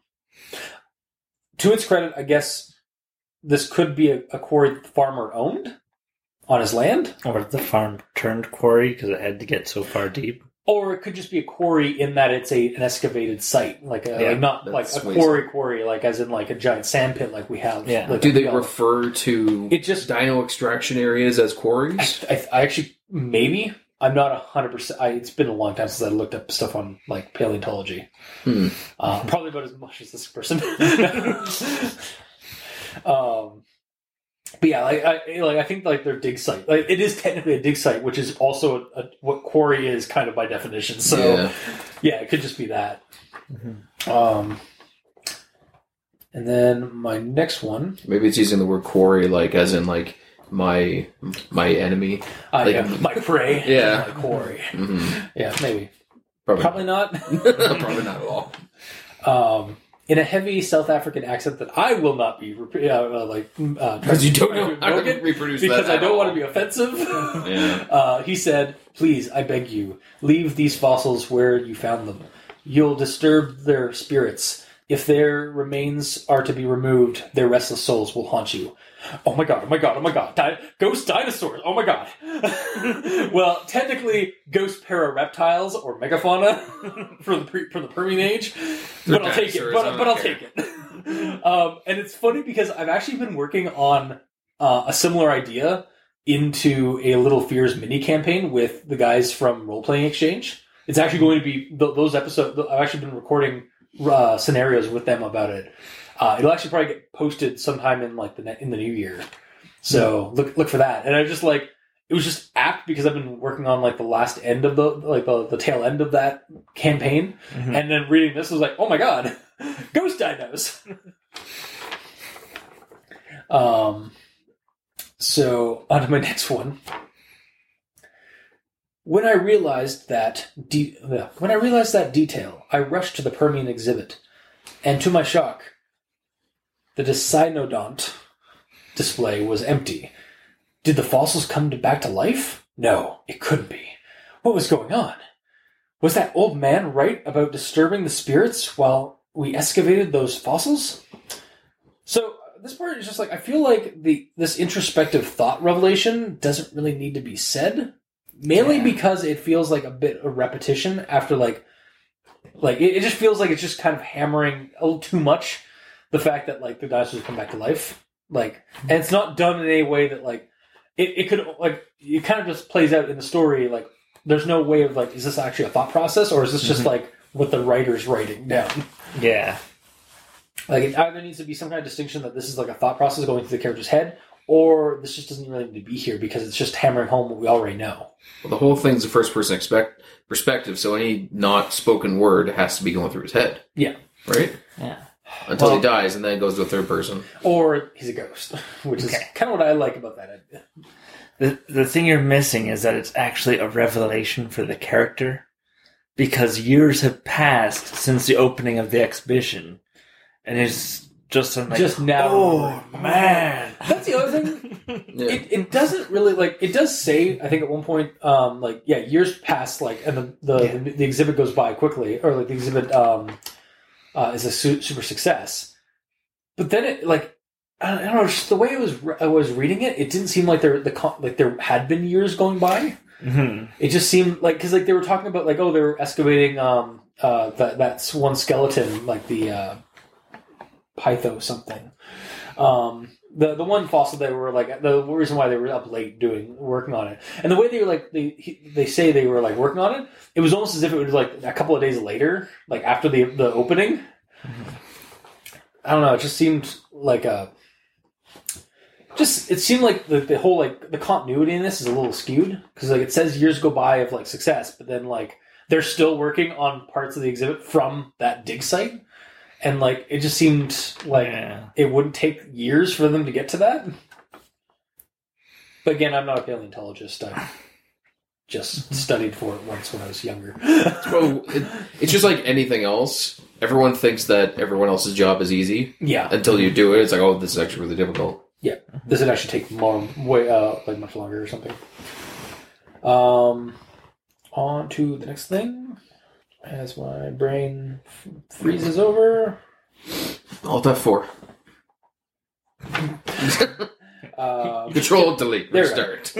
To its credit, I guess this could be a quarry the farmer owned on his land. Or the farm turned quarry because it had to get so far deep. Or it could just be a quarry in that it's an excavated site, like not like a quarry, like as in like a giant sand pit, like we have. Yeah. Like Do they refer to it just dino extraction areas as quarries? I actually maybe I'm not 100%. It's been a long time since I looked up stuff on like paleontology. Probably about as much as this person. But yeah, I think like their dig site, like it is technically a dig site, which is also what quarry is kind of by definition. So yeah, it could just be that. And then my next one, Maybe it's using the word quarry like as in like my enemy, like, my prey, Yeah. my quarry. Mm-hmm. Yeah, maybe, Probably probably not. probably not at all. In a heavy South African accent that I will not be Because you don't know how to reproduce that because I at don't all. want to be offensive. Yeah. He said, "Please, I beg you, leave these fossils where you found them. You'll disturb their spirits. If their remains are to be removed, their restless souls will haunt you." Oh my god, oh my god, oh my god. Ghost dinosaurs, oh my god. Well, technically, ghost parareptiles or megafauna from the Permian Age. But I'll take it. But I'll take it. And it's funny because I've actually been working on a similar idea into a Little Fears mini campaign with the guys from Role Playing Exchange. It's actually going to be those episodes. I've actually been recording scenarios with them about it. It'll actually probably get posted sometime in like in the new year. So look for that. And I just like it was just apt because I've been working on like the last end of the tail end of that campaign, and then reading this was like, oh my god, ghost dinos. So on to my next one. When I realized that detail, I rushed to the Permian exhibit, and to my shock, the Dicynodont display was empty. Did the fossils come back to life? No, it couldn't be. What was going on? Was that old man right about disturbing the spirits while we excavated those fossils. So this part is just like, I feel like this introspective thought revelation doesn't really need to be said, mainly because it feels like a bit of repetition after like it just feels like it's just kind of hammering a little too much the fact that like the dinosaurs come back to life, like, and it's not done in a way that like it could, like, it kind of just plays out in the story. Like, there's no way of like, is this actually a thought process, or is this just like what the writer's writing down? Yeah. Like, it either needs to be some kind of distinction that this is like a thought process going through the character's head, or this just doesn't really need to be here because it's just hammering home what we already know. Well, the whole thing's a first-person perspective, so any not spoken word has to be going through his head. Yeah. Right? Yeah. Until he dies, and then it goes to a third person. Or he's a ghost, which is kind of what I like about that idea. The thing you're missing is that it's actually a revelation for the character, because years have passed since the opening of the exhibition, and it's just like, just now. Oh man, that's the other thing. Yeah. It doesn't really, like, it does say, I think at one point, like, yeah, years pass, like, and the exhibit goes by quickly, or like the exhibit is a super success. But then it, like, I don't know, just the way I was reading it, it didn't seem like there had been years going by. Mm-hmm. It just seemed like, because like they were talking about like, oh, they were excavating that's one skeleton, like the Pytho something. The one fossil they were like, the reason why they were up late working on it, and the way they were like, they say they were like working on it, it was almost as if it was like a couple of days later, like after the opening. Mm-hmm. I don't know. It just seemed like it seemed like the whole, like, the continuity in this is a little skewed, because like it says years go by of like success, but then like they're still working on parts of the exhibit from that dig site. And, like, it just seemed like it wouldn't take years for them to get to that. But again, I'm not a paleontologist. I just studied for it once when I was younger. Well, it's just like anything else. Everyone thinks that everyone else's job is easy. Yeah. Until you do it, it's like, oh, this is actually really difficult. Yeah. This would actually take like much longer or something. On to the next thing. As my brain freezes over. Alt F4. Control, delete, restart.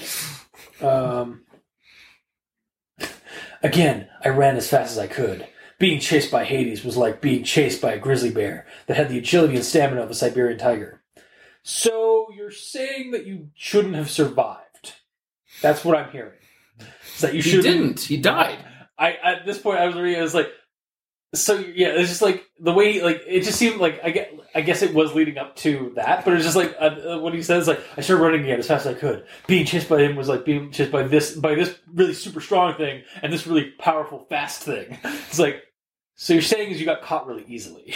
Again, I ran as fast as I could. Being chased by Hades was like being chased by a grizzly bear that had the agility and stamina of a Siberian tiger. So you're saying that you shouldn't have survived? That's what I'm hearing. Is that you He didn't. He died. At this point, I was reading. I was like, so yeah, it's just like the way, like, it just seemed like I guess it was leading up to that, but it was just like what he says, like, I started running again as fast as I could. Being chased by him was like being chased by this really super strong thing and this really powerful fast thing. It's like, so you're saying is you got caught really easily?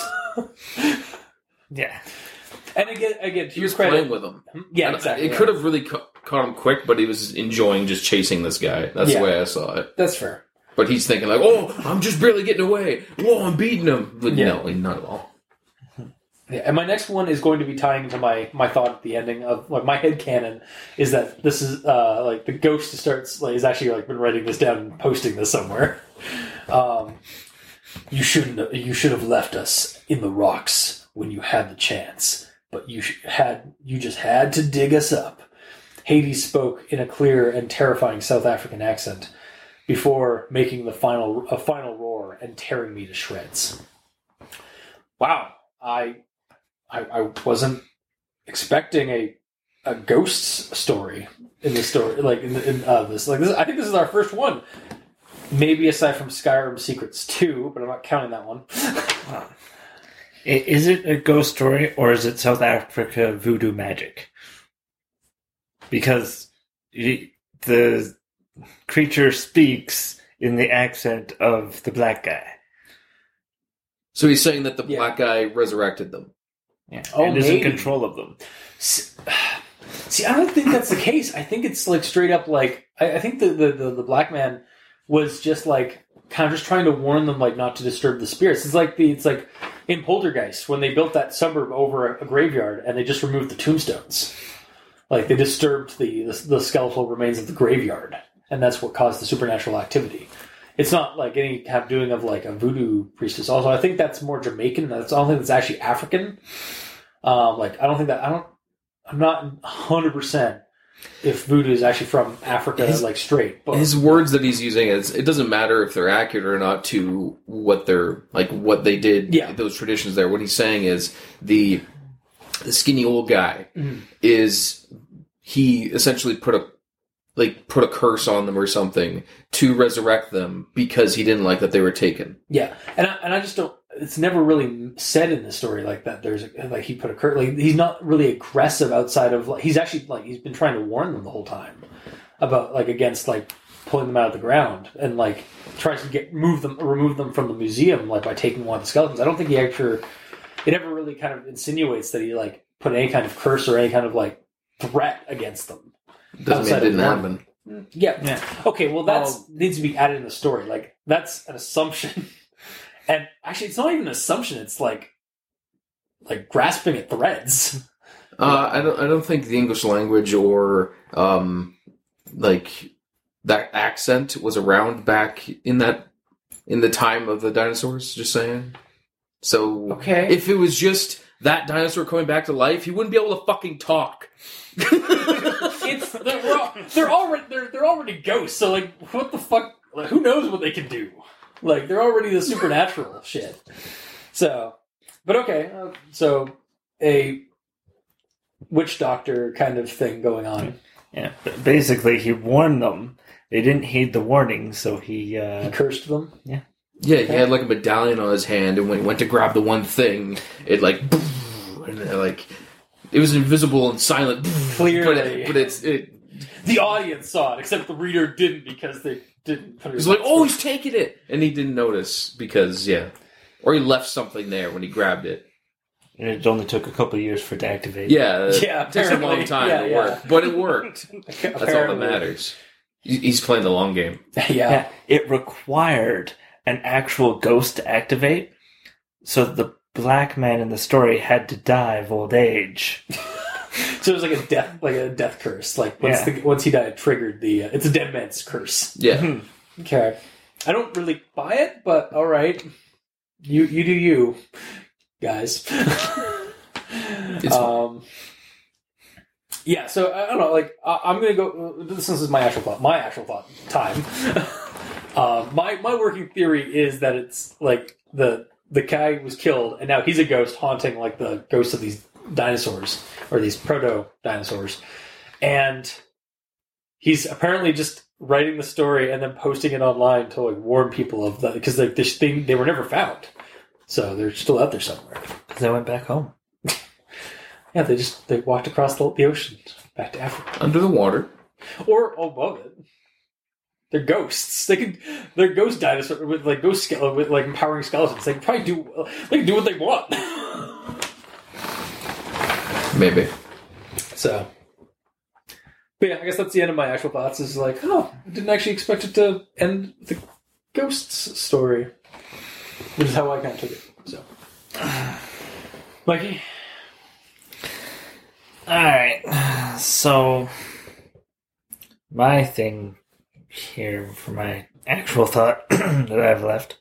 Yeah. And again, to He your was credit, playing with him. Yeah, exactly. It could have really caught him quick, but he was enjoying just chasing this guy. That's the way I saw it. That's fair. But he's thinking like, oh, I'm just barely getting away. Whoa, I'm beating him. But no, not at all. Yeah, and my next one is going to be tying into my thought at the ending of, like, my headcanon is that this is like the ghost starts, like, is actually like been writing this down and posting this somewhere. You should have left us in the rocks when you had the chance, but you just had to dig us up. Hades spoke in a clear and terrifying South African accent before making a final roar and tearing me to shreds. Wow, I wasn't expecting a ghost story in this story, like in this. Like this, I think this is our first one. Maybe aside from Skyrim Secrets 2, but I'm not counting that one. Is it a ghost story, or is it South Africa voodoo magic? Because the creature speaks in the accent of the black guy. So he's saying that the black guy resurrected them. Yeah, Oh, and is in maybe. control of them. See, I don't think that's the case. I think it's like straight up like I think the black man was just like kind of just trying to warn them, like, not to disturb the spirits. It's like in Poltergeist when they built that suburb over a graveyard and they just removed the tombstones. Like, they disturbed the skeletal remains of the graveyard, and that's what caused the supernatural activity. it's not like any kind of doing of like a voodoo priestess. Also, I think that's more Jamaican. I don't think it's actually African. Like, I don't think that, I'm not 100% if voodoo is actually from Africa, like straight. But his words that he's using, it doesn't matter if they're accurate or not to what they're, like, what they did, those traditions there. What he's saying is the skinny old guy is, he essentially put a curse on them or something to resurrect them because he didn't like that they were taken. Yeah, and I just don't. It's never really said in the story like that. There's like he put a curse. Like, he's not really aggressive outside of, like, he's actually, like, he's been trying to warn them the whole time about, like, against, like, pulling them out of the ground, and, like, tries to remove them from the museum, like, by taking one of the skeletons. I don't think it never really kind of insinuates that he, like, put any kind of curse or any kind of, like, threat against them. Doesn't mean it didn't happen. Yeah. Okay, well, that needs to be added in the story. Like, that's an assumption. And actually, it's not even an assumption. It's like grasping at threads. I don't think the English language or like that accent was around back in the time of the dinosaurs. Just saying. So okay, if it was just that dinosaur coming back to life, he wouldn't be able to fucking talk. They're already ghosts. So, like, what the fuck? Like, who knows what they can do? Like, they're already the supernatural shit. So, but okay. So, a witch doctor kind of thing going on. Yeah, but basically, he warned them. They didn't heed the warning, so he cursed them. Yeah. Yeah, he had like a medallion on his hand, and when he went to grab the one thing, it like, and like, it was invisible and silent. Clearly, but the audience saw it, except the reader didn't because they didn't put it. He's like, "Oh, he's taking it," and he didn't notice because or he left something there when he grabbed it. And it only took a couple of years for it to activate. Yeah, it takes a long time to work, but it worked. That's all that matters. He's playing the long game. Yeah, it required an actual ghost to activate, so the black man in the story had to die of old age. So it was like a death curse. Like once he died, it triggered it's a dead man's curse. Yeah. Okay. I don't really buy it, but all right. You do you, guys. Yeah. So I don't know. Like I'm gonna go. This is my actual thought time. My working theory is that it's like the guy was killed, and now he's a ghost haunting like the ghosts of these dinosaurs or these proto dinosaurs, and he's apparently just writing the story and then posting it online to like warn people of that, because like this thing, they were never found, so they're still out there somewhere. Because they went back home. Yeah, they walked across the ocean back to Africa, under the water, or above it. They're ghosts. They're ghost dinosaurs with like with like empowering skeletons. They can probably do what they want. Maybe. So, but yeah, I guess that's the end of my actual thoughts. Is like, I didn't actually expect it to end the ghosts story, which is how I kind of took it. So, Mikey. All right. So, my thing here for my actual thought that I have left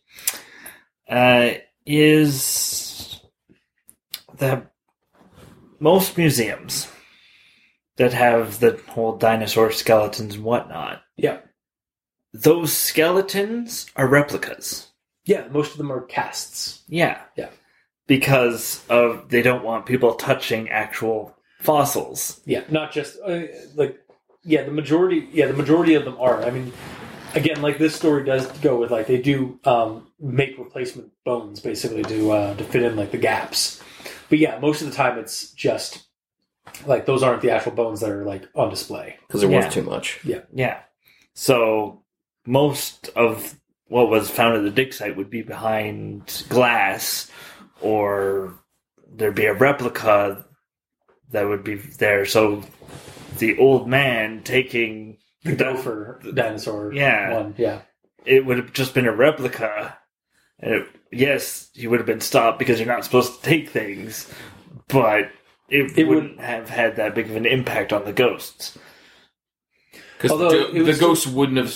is that most museums that have the whole dinosaur skeletons and whatnot, those skeletons are replicas. Yeah, most of them are casts. Yeah. Because they don't want people touching actual fossils. Yeah, not just the majority of them are. I mean, again, like this story does go with like they do make replacement bones basically to fit in like the gaps. But yeah, most of the time it's just like those aren't the actual bones that are like on display because they're worth too much. Yeah. So most of what was found at the dig site would be behind glass, or there'd be a replica that would be there. So the old man taking the gopher dinosaur one, it would have just been a replica. And yes, he would have been stopped because you're not supposed to take things, but it wouldn't have had that big of an impact on the ghosts. Because the ghosts wouldn't have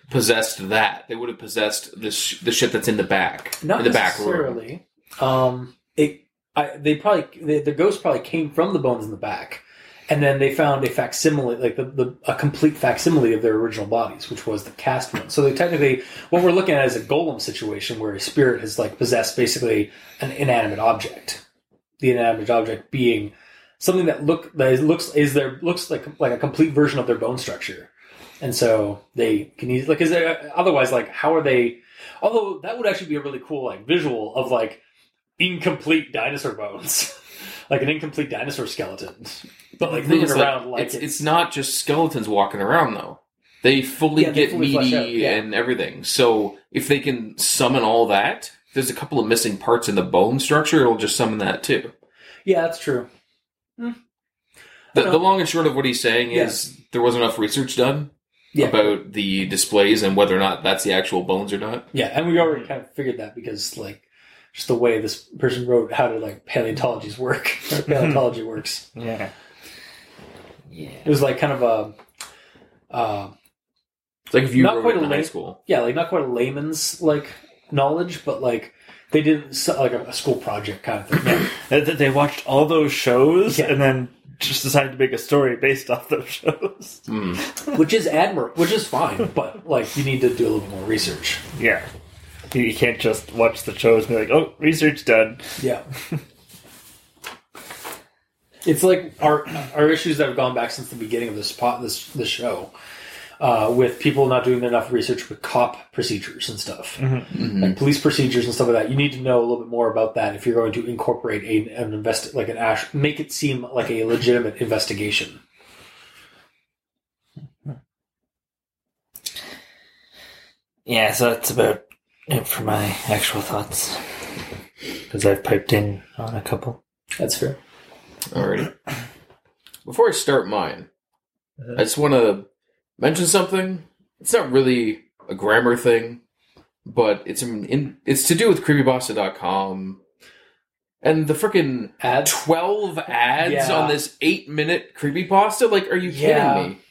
possessed that. They would have possessed the shit that's in the back, Not in the back room. necessarily. The ghost probably came from the bones in the back, and then they found a facsimile, like a complete facsimile of their original bodies, which was the cast one. So they technically, what we're looking at is a golem situation where a spirit has like possessed basically an inanimate object. The inanimate object being something that looks like a complete version of their bone structure, and so they can use like. Is there otherwise like how are they? Although that would actually be a really cool like visual of like incomplete dinosaur bones, like an incomplete dinosaur skeleton, but like moving around like it's not just skeletons walking around though. They fully get meaty and everything. So if they can summon all that. There's a couple of missing parts in the bone structure, it'll just summon that too. Yeah, that's true. The long and short of what he's saying is there wasn't enough research done about the displays and whether or not that's the actual bones or not. Yeah, and we already kind of figured that because like just the way this person wrote how to like paleontology works. Yeah. It was like kind of it's like if you wrote it in high school. Yeah, like not quite a layman's like knowledge, but like they did like a school project kind of thing. Yeah. They watched all those shows and then just decided to make a story based off those shows, which is which is fine, but like you need to do a little bit more research. Yeah, you can't just watch the shows and be like, "Oh, research done." Yeah, it's like our issues that have gone back since the beginning of this show. With people not doing enough research with cop procedures and stuff, like police procedures and stuff like that. You need to know a little bit more about that if you're going to incorporate make it seem like a legitimate investigation. Yeah, so that's about it for my actual thoughts. Because I've piped in on a couple. That's fair. Alrighty. Before I start mine, I just want to mention something. It's not really a grammar thing, but it's to do with creepypasta.com and the freaking 12 ads on this 8-minute creepypasta. Like, are you kidding me?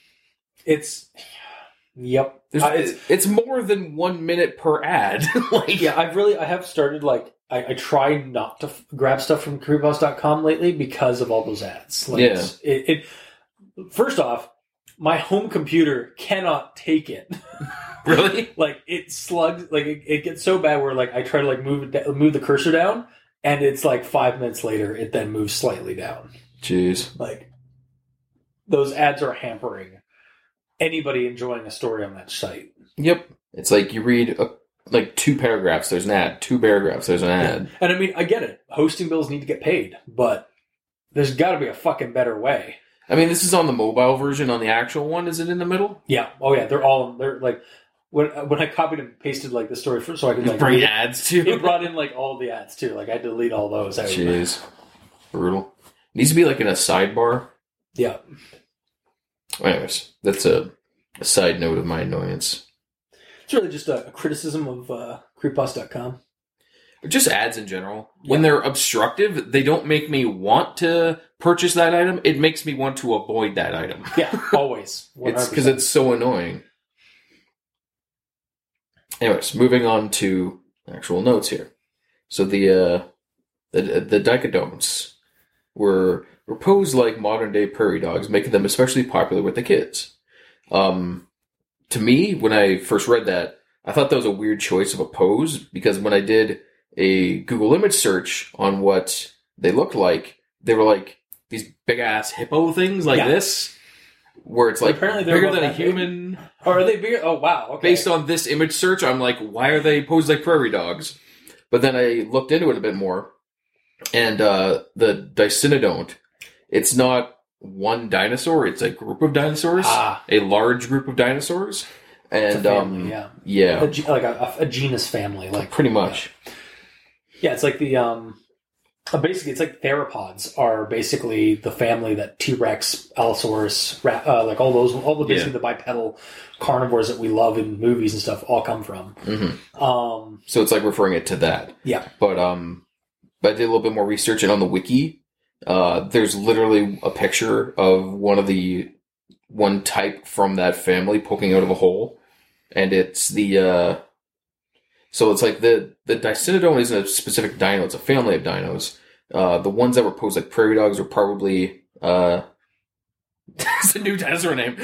Yep. It's more than 1 minute per ad. Like, yeah, I have started like I try not to grab stuff from creepypasta.com lately because of all those ads. Like, first off, my home computer cannot take it. Really? Like it slugs. Like it gets so bad where like I try to like move the cursor down, and it's like 5 minutes later it then moves slightly down. Jeez. Like those ads are hampering anybody enjoying a story on that site. Yep. It's like you read like 2 paragraphs. There's an ad. 2 paragraphs. There's an ad. Yeah. And I mean, I get it. Hosting bills need to get paid, but there's got to be a fucking better way. I mean, this is on the mobile version. On the actual one, is it in the middle? Yeah. Oh, yeah. They're like when I copied and pasted like the story so I could like bring ads too. It brought in like all the ads too. Like I had to delete all those. Jeez, brutal. Needs to be like in a sidebar. Yeah. Anyways, that's a side note of my annoyance. It's really just a criticism of creepypasta.com. Just ads in general. Yeah. When they're obstructive, they don't make me want to purchase that item. It makes me want to avoid that item. Yeah, always. 100%. It's because it's so annoying. Anyways, moving on to actual notes here. So the Dicodomes were posed like modern day prairie dogs, making them especially popular with the kids. To me, when I first read that, I thought that was a weird choice of a pose, because when I did a Google image search on what they looked like, they were like these big ass hippo things like this, where it's like apparently they're bigger than a human. Or are they bigger? Oh wow! Okay. Based on this image search, I'm like, why are they posed like prairie dogs? But then I looked into it a bit more, and the Dicynodont, it's not one dinosaur; it's a group of dinosaurs, a large group of dinosaurs, and it's a family, like a genus family, like pretty much. Yeah, it's like the basically it's like theropods are basically the family that T-Rex, Allosaurus, like all the basically the bipedal carnivores that we love in movies and stuff all come from. Mm-hmm. So it's like referring it to that. Yeah, but I did a little bit more research, and on the wiki, there's literally a picture of one type from that family poking out of a hole. and it's the so it's like the Dicynodon isn't a specific dino; it's a family of dinos. The ones that were posed like prairie dogs are probably it's a new dinosaur name.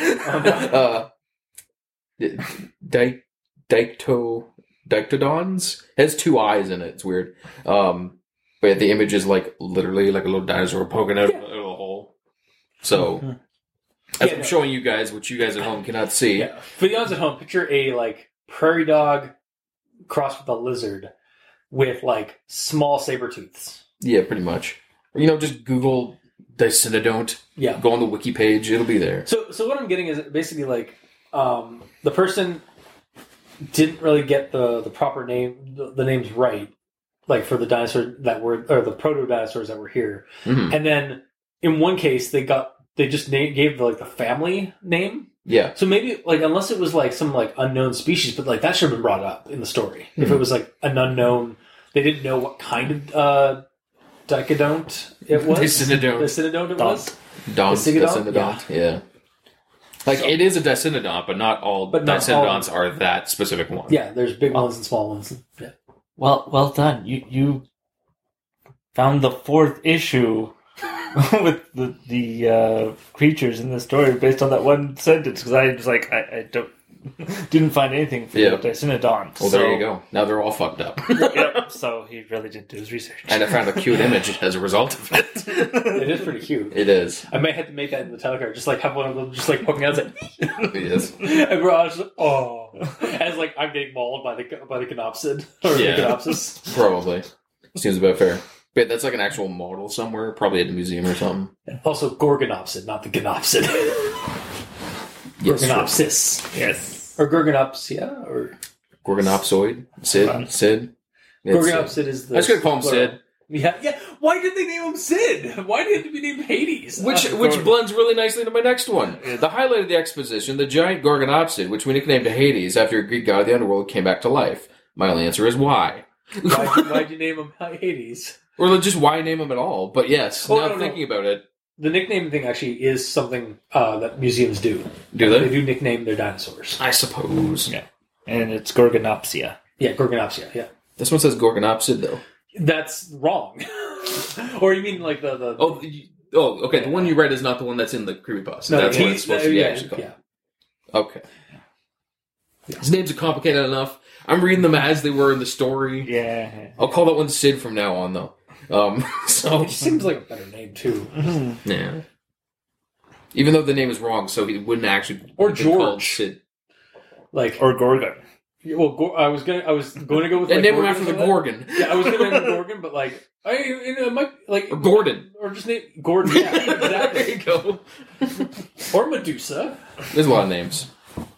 Dictodons. It has 2 eyes in it. It's weird. But the image is like literally like a little dinosaur poking out of a little hole. So as I'm showing you guys, which you guys at home cannot see. Yeah. For the ones at home, picture a like prairie dog crossed with a lizard with like small saber tooths. Yeah, pretty much. You know, just Google Dicynodont. Yeah. Go on the wiki page; it'll be there. So what I'm getting is basically like the person didn't really get the proper name, the names right, like for the dinosaur that were or the proto dinosaurs that were here, and then in one case they just gave the family name. Yeah. So maybe like unless it was like some like unknown species, but like that should have been brought up in the story. If it was like an unknown, they didn't know what kind of Dicynodont it was. Dicynodont it was. Dicynodont. Yeah. Like it is a Dicynodont, but not all Dicynodonts are that specific one. Yeah, there's big ones and small ones. Yeah. Well done. You found the 4th issue with the creatures in the story based on that one sentence, because I was like, I didn't find anything for the Dicynodont. Well, there you go. Now they're all fucked up. Yep. So he really didn't do his research. And I found a cute image as a result of it. It is pretty cute. It is. I might have to make that in the title card. Just like have one of them just like poking out. Like, it is. And we're all just like, oh. As like I'm getting mauled by the Canopsid. Or the Canopsis. Probably. Seems about fair. But that's like an actual model somewhere. Probably at a museum or something. Also Gorgonopsid, not the Canopsid. Yes, Gorgonopsis. Yes. Or Gorgonopsia. Or Gorgonopsoid. Sid. Gorgonopsid is the... I was going to call him Sid. Yeah. Why did they name him Sid? Why did it have to be named Hades? Which blends really nicely into my next one. The highlight of the exposition, the giant Gorgonopsid, which we nicknamed Hades after a Greek god of the underworld came back to life. My only answer is why. Why'd you name him Hades? Or just why name him at all? But yes, thinking about it. The nickname thing actually is something that museums do. Do they? They do nickname their dinosaurs. I suppose. Yeah. And it's Gorgonopsia. Yeah, Gorgonopsia, yeah. This one says Gorgonopsid, though. That's wrong. Or you mean like the... Oh, okay. The one you read is not the one that's in the creepypasta. That's what it's supposed to be actually called. Yeah. Okay. His names are complicated enough. I'm reading them as they were in the story. Yeah. I'll call that one Sid from now on, though. So it seems like a better name too. Yeah. Even though the name is wrong, so he wouldn't actually or be George called Sid. Or Gorgon. Well, I was going to go with and name him after the Gorgon. Yeah, I was going to name him Gorgon, but I might or Gordon or just name Gordon. Yeah, exactly. There you go. Or Medusa. There's a lot of names.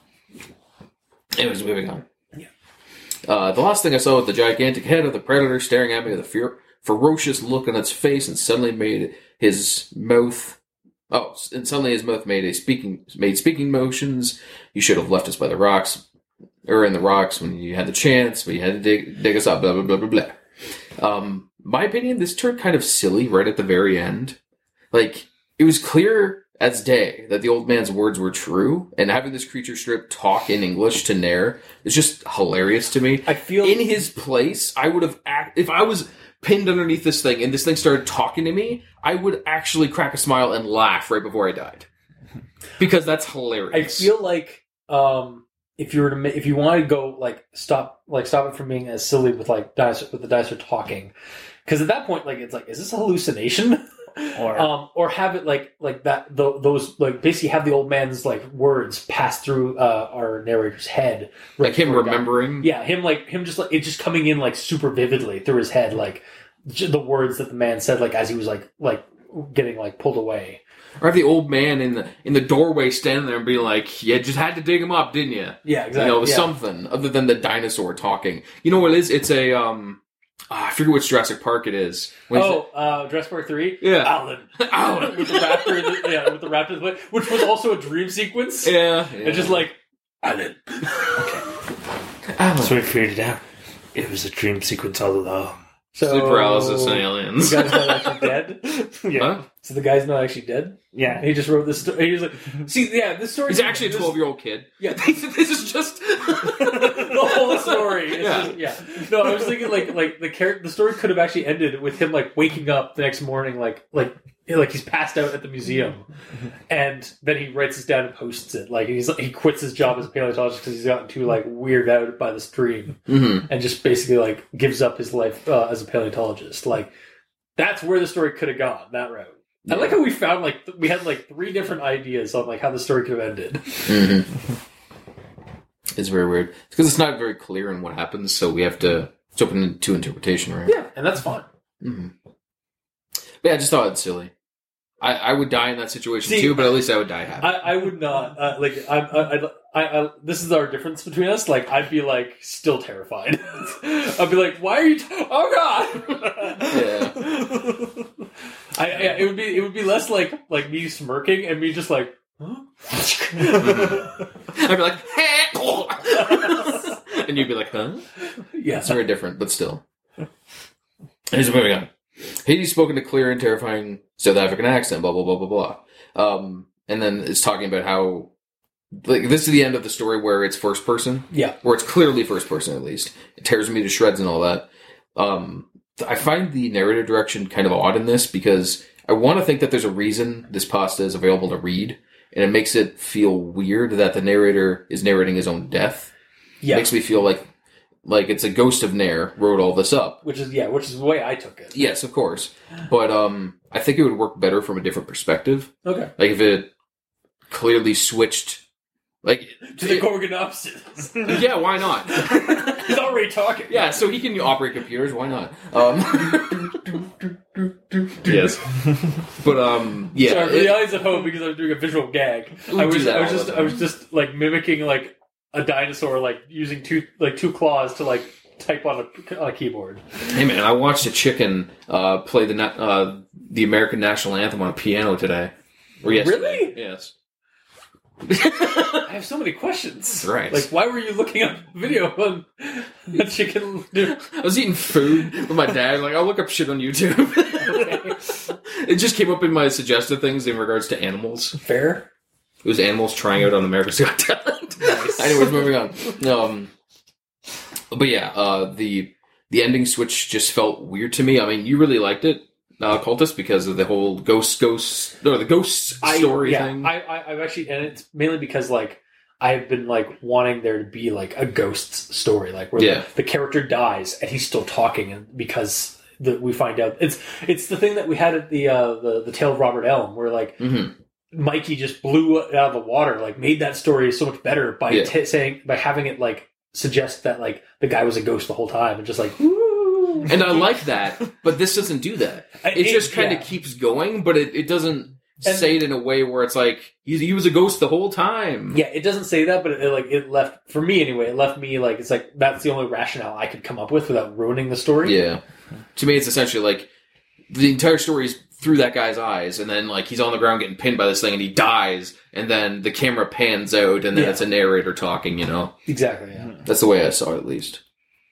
Anyways, moving on. Yeah. The last thing I saw was the gigantic head of the predator staring at me with a ferocious look on its face, and suddenly made his mouth. Oh, and suddenly his mouth made speaking motions. You should have left us by the rocks, or in the rocks when you had the chance, but you had to dig us up. Blah blah blah blah blah. My opinion, this turned kind of silly right at the very end. Like it was clear as day that the old man's words were true, and having this creature strip talk in English to Nair is just hilarious to me. I feel in his place, I would have if I was pinned underneath this thing and this thing started talking to me, I would actually crack a smile and laugh right before I died, because that's hilarious. I feel like if you want to go stop it from being as silly with the dinosaur talking, because at that point it's like, is this a hallucination? Or have it like that those basically have the old man's words pass through our narrator's head, right, like him remembering. Yeah, him just it just coming in super vividly through his head, the words that the man said as he was getting pulled away. Or have the old man in the doorway standing there and being like, "You just had to dig him up, didn't you?" Yeah, exactly. Something other than the dinosaur talking. You know what it is? It's a I forget which Jurassic Park it is. Jurassic Park 3? Yeah. Alan. With the raptor, with the raptor, which was also a dream sequence. Yeah. It's just Alan. Okay. Alan. So we figured it out. It was a dream sequence all along. So, sleep paralysis and aliens. You guys are actually dead? Yeah. Huh? So the guy's not actually dead? Yeah. He just wrote this story. He's like, see, yeah, this story. He's actually a 12-year-old kid. Yeah. This is just The whole story. It's Yeah. just- No, I was thinking like the story could have actually ended with him like waking up the next morning like he's passed out at the museum, and then he writes this down and posts it. Like he quits his job as a paleontologist because he's gotten too like weirded out by this dream, and just basically like gives up his life as a paleontologist. Like that's where the story could have gone, that route. I like how we found like we had like 3 different ideas on like how the story could have ended. It's very weird. It's because it's not very clear in what happens, so we have to. It's open to interpretation, right? Yeah, and that's fine. But yeah, I just thought it's silly. I would die in that situation too, but at least I would die happy. I would not I this is our difference between us. Like I'd be like still terrified. I'd be like, "Why are you? Oh God!" Yeah. It would be less like me smirking and me just like, huh? I'd be like, and you'd be like, huh? Yeah, It's very different, but still. Here's moving on. Hades spoke in a clear and terrifying South African accent, blah, blah, blah, blah, blah. And then it's talking about how, like, this is the end of the story where it's first person. Yeah. Where it's clearly first person, at least. It tears me to shreds and all that. I find the narrative direction kind of odd in this because I want to think that there's a reason this pasta is available to read, and it makes it feel weird that the narrator is narrating his own death. Yeah. It makes me feel like it's a ghost of Nair wrote all this up. Which is the way I took it. Yes, of course. But I think it would work better from a different perspective. Okay. Like if it clearly switched, like To the Gorgonopsis. yeah, why not? He's already talking. Yeah, so he can operate computers. Why not? Yes, but yeah. Sorry, for the audience at home, because I was doing a visual gag. I was just like mimicking like a dinosaur, like using two claws to like type on a keyboard. Hey man, I watched a chicken play the American national anthem on a piano today. Or yesterday. Really? Yes. I have so many questions. Right. Like, why were you looking up video on a chicken? I was eating food with my dad. Like, I'll look up shit on YouTube. It just came up in my suggested things in regards to animals. Fair. It was animals trying out on America's Got Talent. Nice. Anyways, moving on. But yeah, the ending switch just felt weird to me. I mean, you really liked it, Cultist, because of the whole ghost story thing. I've actually, and it's mainly because like I've been like wanting there to be like a ghost story, like where the character dies and he's still talking, and because we find out it's the thing that we had at the Tale of Robert Elm, where like. Mm-hmm. Mikey just blew it out of the water, like made that story so much better by by having it like suggest that like the guy was a ghost the whole time, and just like woo. And I like that, but this doesn't do that. It just kind of keeps going, but it doesn't say it in a way where it's like he was a ghost the whole time. Yeah, it doesn't say that, but it left, for me anyway, it left me like, it's like that's the only rationale I could come up with without ruining the story. Yeah, to me it's essentially like the entire story is through that guy's eyes, and then like he's on the ground getting pinned by this thing, and he dies, and then the camera pans out, and then it's a narrator talking. You know, exactly. Yeah, that's the way I saw it, at least.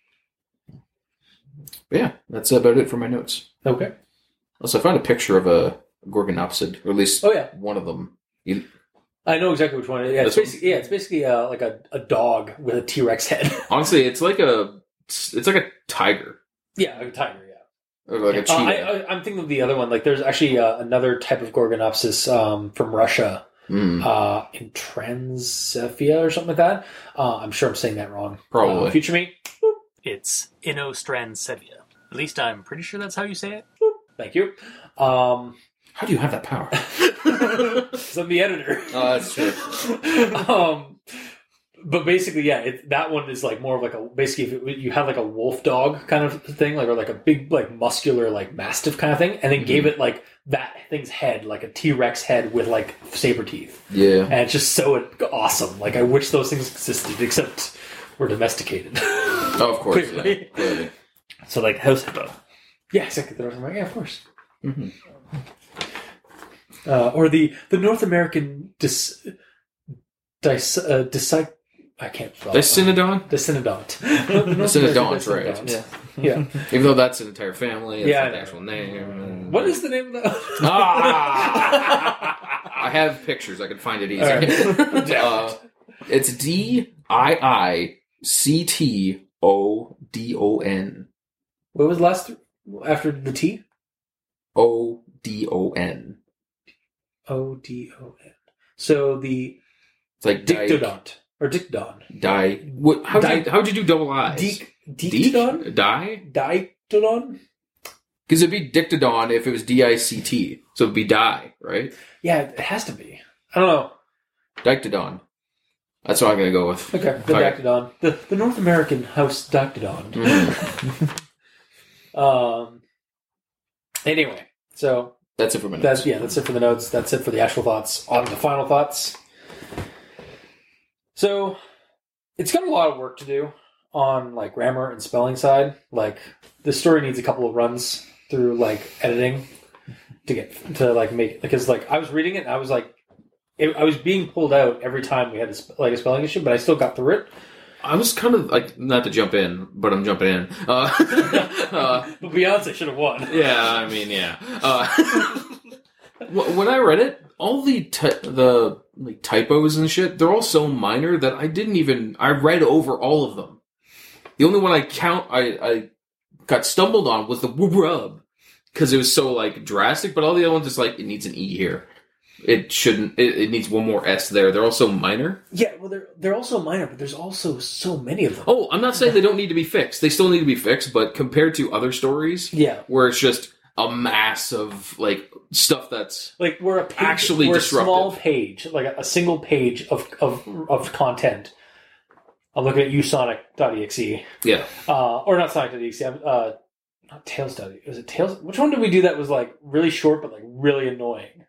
But yeah, that's about it for my notes. Okay. Also, I found a picture of a Gorgonopsid, or at least one of them. I know exactly which one. Yeah, it's basically like a dog with a T-Rex head. Honestly, it's like a tiger. Yeah, a tiger. Or like a cheetah. I'm thinking of the other one. Like, there's actually another type of Gorgonopsis from Russia in Transylvania or something like that. I'm sure I'm saying that wrong. Probably. Future me. It's Inostransevia. At least I'm pretty sure that's how you say it. Thank you. How do you have that power? Because I'm the editor. Oh, that's true. But basically, that one is like more of like if you have like a wolf dog kind of thing, like, or like a big like muscular like mastiff kind of thing, and then gave it like that thing's head, like a T-Rex head with like saber teeth. Yeah, and it's just so awesome. Like, I wish those things existed, except we're domesticated. Oh, of course, clearly. So like house hippo. Yeah, exactly. Yeah, of course. Mm-hmm. Or the North American I can't spell The Synodont? The Synodont. The Synodont's right. Yeah. Yeah. Even though that's an entire family, it's Yeah, not the I know. actual name. What is the name of that? I have pictures. I can find it easy. All right. It's DIICTODON. What was the last after the T? ODON. ODON. So the It's like Dictodont or Dictodon. How'd you do double I's? Dictodon? Dictodon? Because it'd be Dictodon if it was DICT. So it'd be die, right? Yeah, it has to be. I don't know. Dictodon. That's what I'm going to go with. Okay, the Okay. Dictodon. The North American House Dictodon. Anyway, so That's it for my notes. that's it for the notes. That's it for the actual thoughts. On to the final thoughts. So it's got a lot of work to do on like grammar and spelling side. Like the story needs a couple of runs through like editing to get to like make, because like I was reading it and I was like I was being pulled out every time we had a spelling issue, but I still got through it. I was kind of like, not to jump in, but I'm jumping in. But Beyonce should have won. Yeah, I mean, yeah. When I read it, all the like typos and shit, they're all so minor that I read over all of them. The only one I got stumbled on was the rub, because it was so like drastic, but all the other ones just like, it needs an E here. It shouldn't. It needs one more S there. They're also minor. Yeah, well, they're also minor, but there's also so many of them. Oh, I'm not saying they don't need to be fixed. They still need to be fixed, but compared to other stories, Yeah, where it's just a mass of like stuff that's like we're a page, actually we're disruptive. a small page, like a single page of content. I'm looking at usonic.exe, yeah. or not Sonic.exe. Not Tails. Was it Tails? Which one did we do that was like really short but like really annoying?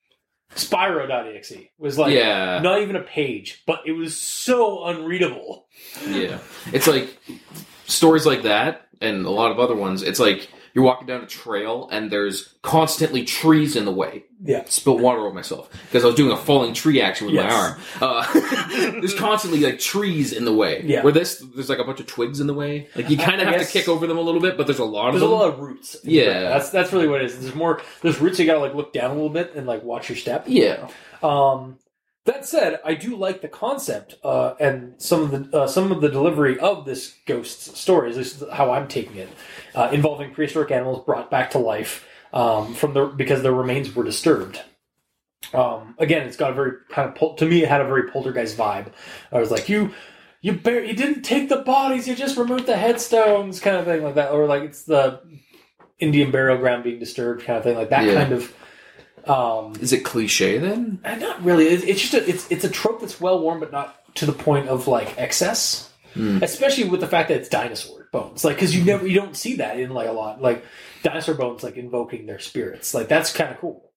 Spyro.exe was like Yeah. not even a page, but it was so unreadable. Yeah. It's like stories like that and a lot of other ones. It's like you're walking down a trail and there's constantly trees in the way. Yeah. Spilled water over myself because I was doing a falling tree action with Yes. my arm. There's constantly like trees in the way. Yeah. Where there's like a bunch of twigs in the way. Like you kind of have to guess- kick over them a little bit, but there's a lot of There's them. a lot of roots. Yeah. That's really what it is. There's roots you gotta like look down a little bit and like watch your step. Yeah. That said, I do like the concept and some of the delivery of this ghost story. This is how I'm taking it, involving prehistoric animals brought back to life because their remains were disturbed. Again, it's got a very kind of to me. It had a very poltergeist vibe. I was like, you didn't take the bodies, you just removed the headstones, kind of thing like that, or like it's the Indian burial ground being disturbed, kind of thing like that. Yeah. Kind of. Is it cliche then? Not really. It's just it's a trope that's well worn, but not to the point of like excess. Especially with the fact that it's dinosaur bones, like because you don't see that in like a lot, like dinosaur bones like invoking their spirits. Like that's kind of cool.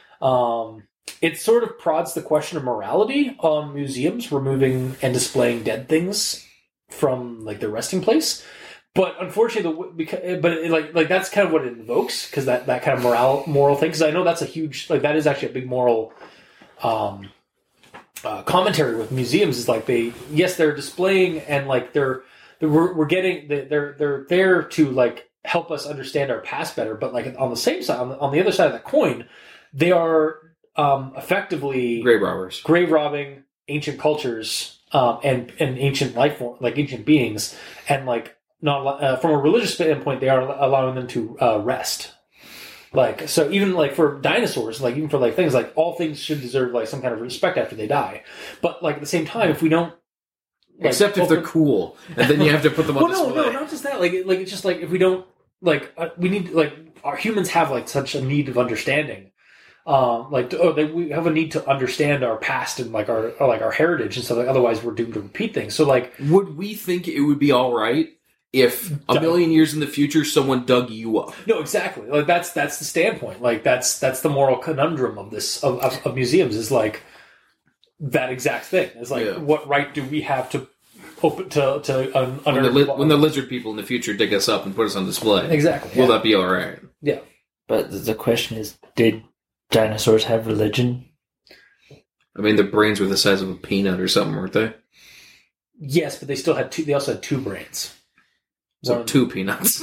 It sort of prods the question of morality on museums removing and displaying dead things from like their resting place. But unfortunately, that's kind of what it invokes, because that kind of moral thing. Because I know that's a huge, like that is actually a big moral commentary with museums. Is like they're displaying and like they're there to like help us understand our past better. But like on the same side, on the other side of the coin, they are effectively Grave robbing ancient cultures and ancient life form, like ancient beings, and like. Not from a religious standpoint, they are allowing them to rest. Like so, even like for dinosaurs, like even for like things, like all things should deserve like some kind of respect after they die. But like at the same time, if we don't, like, Except if they're cool, and then you have to put them on display. No, not just that. Like it's just like if we don't like we need like our humans have like such a need of understanding. We have a need to understand our past and like our heritage and stuff. Like, otherwise, we're doomed to repeat things. So like, would we think it would be all right if a million years in the future someone dug you up? No, exactly. Like that's the standpoint. Like that's the moral conundrum of this of museums is like that exact thing. It's like what right do we have to open to when the lizard people in the future dig us up and put us on display? Exactly. Will that be all right? Yeah. But the question is, did dinosaurs have religion? I mean, their brains were the size of a peanut or something, weren't they? Yes, but they still had two. They also had 2 brains. So 2 peanuts.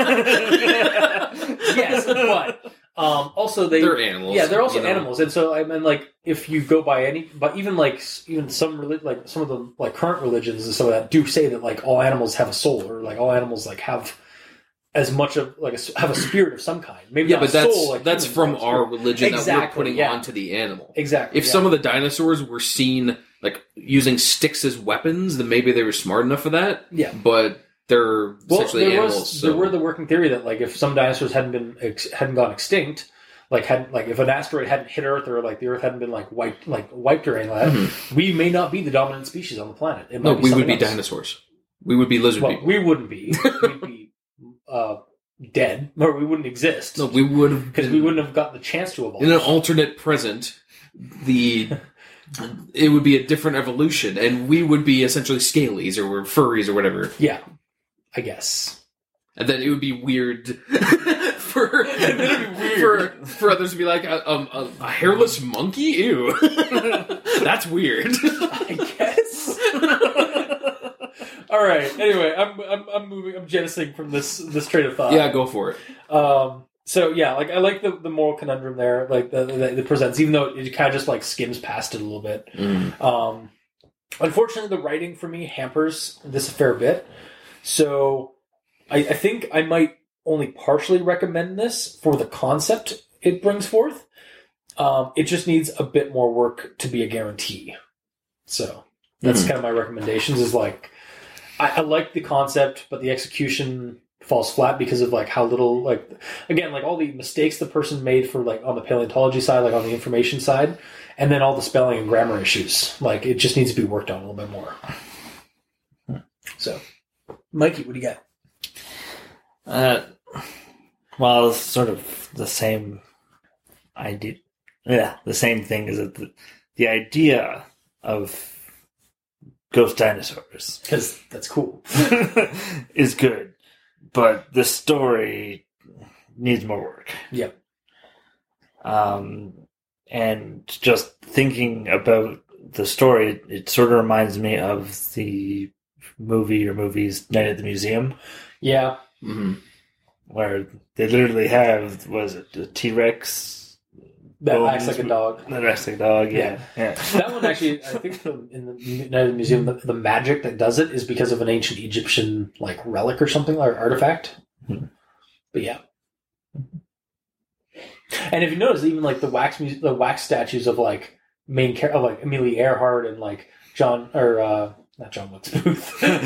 Yes, but also they're animals. Yeah, they're also animals, and so I mean, like if you go by even some like some of the like current religions and some of that do say that like all animals have a soul, or like all animals like have as much of like have a spirit of some kind. Maybe yeah, not but a soul, like that's from our religion that we're putting yeah. onto the animal. Exactly. If some of the dinosaurs were seen like using sticks as weapons, then maybe they were smart enough for that. Yeah, but they're essentially animals. There were the working theory that like if some dinosaurs hadn't gone extinct, like if an asteroid hadn't hit Earth, or like the Earth hadn't been wiped or anything like that, we may not be the dominant species on the planet. No, we would be dinosaurs. We would be lizard people. We wouldn't be. We'd be dead, or we wouldn't exist. No, we would have, because we wouldn't have gotten the chance to evolve. In an alternate present, it would be a different evolution, and we would be essentially scalies or furries or whatever. Yeah, I guess. And then it would be weird for others to be like a hairless monkey. Ew, that's weird. I guess. All right. Anyway, I'm moving. I'm jettisoning from this train of thought. Yeah, go for it. So yeah, like I like the moral conundrum there, like that it presents, even though it kind of just like skims past it a little bit. Unfortunately, the writing for me hampers this a fair bit. So I think I might only partially recommend this for the concept it brings forth. It just needs a bit more work to be a guarantee. So that's kind of my recommendations. Is like I like the concept, but the execution falls flat because of like how little, like again, like all the mistakes the person made for like on the paleontology side, like on the information side, and then all the spelling and grammar issues. Like it just needs to be worked on a little bit more. So, Mikey, what do you got? Well, it's sort of the same idea. Yeah, the same thing is that the idea of ghost dinosaurs, because that's cool, is good, but the story needs more work. Yep. And just thinking about the story, it sort of reminds me of the movies Night at the Museum. Yeah. Mm-hmm. Where they literally have, was it the T-Rex? That acts like a dog. That acts like a dog, yeah. That one actually, I think in the Night at the Museum, the magic that does it is because of an ancient Egyptian like relic or something, or artifact. Mm-hmm. But yeah. And if you notice, even like the wax statues of like main character, of like Amelia Earhart and like not John Wilkes Booth,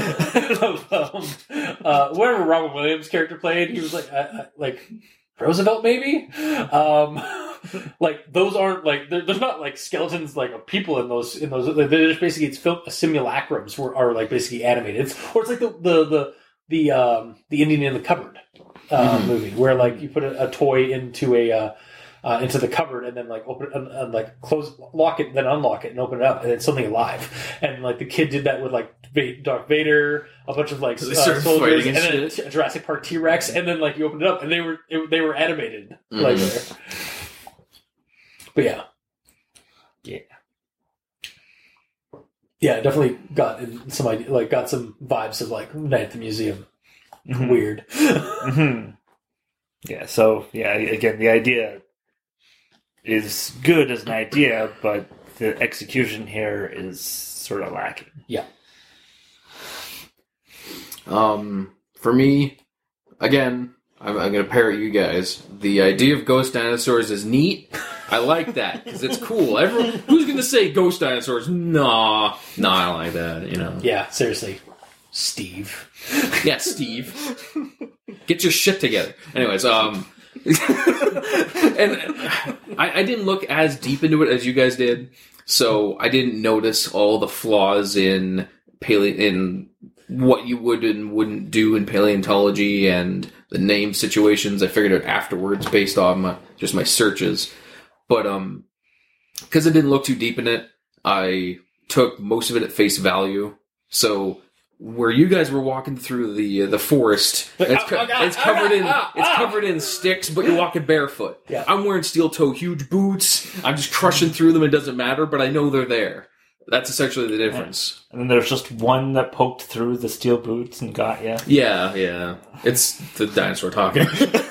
whatever Robin Williams character played, he was like Roosevelt maybe. Like those aren't like there's not like skeletons like of people in those. They're just basically simulacrums are like basically animated. It's like the Indian in the Cupboard movie where like you put a toy into the cupboard and then like open it and like lock it, then unlock it and open it up, and it's something alive. And like the kid did that with like Darth Vader, a bunch of like soldiers, and then a Jurassic Park T-Rex, and then like you opened it up and they were animated like there. But yeah, definitely got some idea, like got some vibes of like Night at the Museum. Mm-hmm. Weird. Mm-hmm. Yeah. So yeah, again, the idea is good as an idea, but the execution here is sort of lacking. Yeah. For me, again, I'm going to parrot you guys. The idea of ghost dinosaurs is neat. I like that because it's cool. Everyone, who's going to say ghost dinosaurs? Nah, I don't like that. You know. Yeah, seriously, Steve. Yeah, Steve. Get your shit together. Anyways, and I didn't look as deep into it as you guys did, so I didn't notice all the flaws in what you would and wouldn't do in paleontology and the name situations. I figured out afterwards based on my searches. But because I didn't look too deep in it, I took most of it at face value. So where you guys were walking through the forest, it's covered in sticks, but you're walking barefoot. Yeah. I'm wearing steel toe huge boots. I'm just crushing through them. It doesn't matter, but I know they're there. That's essentially the difference. And then there's just one that poked through the steel boots and got you. Yeah. It's the dinosaur talking.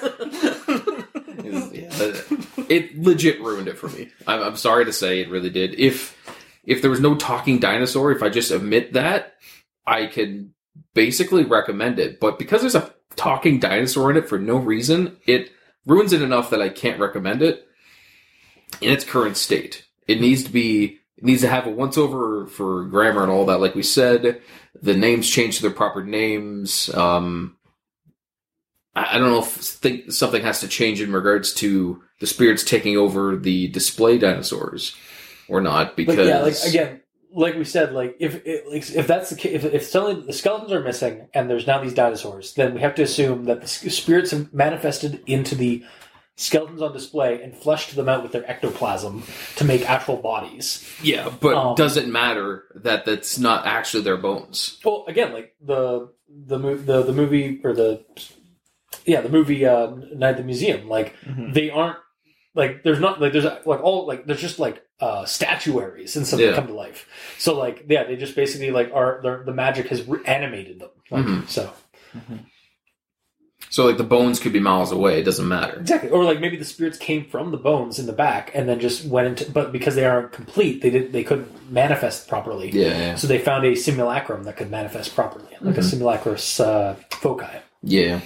It legit ruined it for me. I'm sorry to say, it really did. If there was no talking dinosaur, if I just omit that, I could basically recommend it. But because there's a talking dinosaur in it for no reason, it ruins it enough that I can't recommend it in its current state. It needs to have a once-over for grammar and all that, like we said. The names change to their proper names. I don't know if something has to change in regards to the spirits taking over the display dinosaurs or not, because... again, like we said, like if that's the case, if suddenly the skeletons are missing and there's now these dinosaurs, then we have to assume that the spirits have manifested into the skeletons on display and fleshed them out with their ectoplasm to make actual bodies. Yeah, but does it matter that that's not actually their bones? Well, again, like the movie or the movie Night at the Museum, like they aren't like there's just like statuaries and stuff that come to life. So like they just basically like the magic has animated them. Like, So. Mm-hmm. So, like, the bones could be miles away. It doesn't matter. Exactly. Or, like, maybe the spirits came from the bones in the back and then just went into... But because they aren't complete, they couldn't manifest properly. Yeah. So they found a simulacrum that could manifest properly. Like a simulacrous foci. Yeah.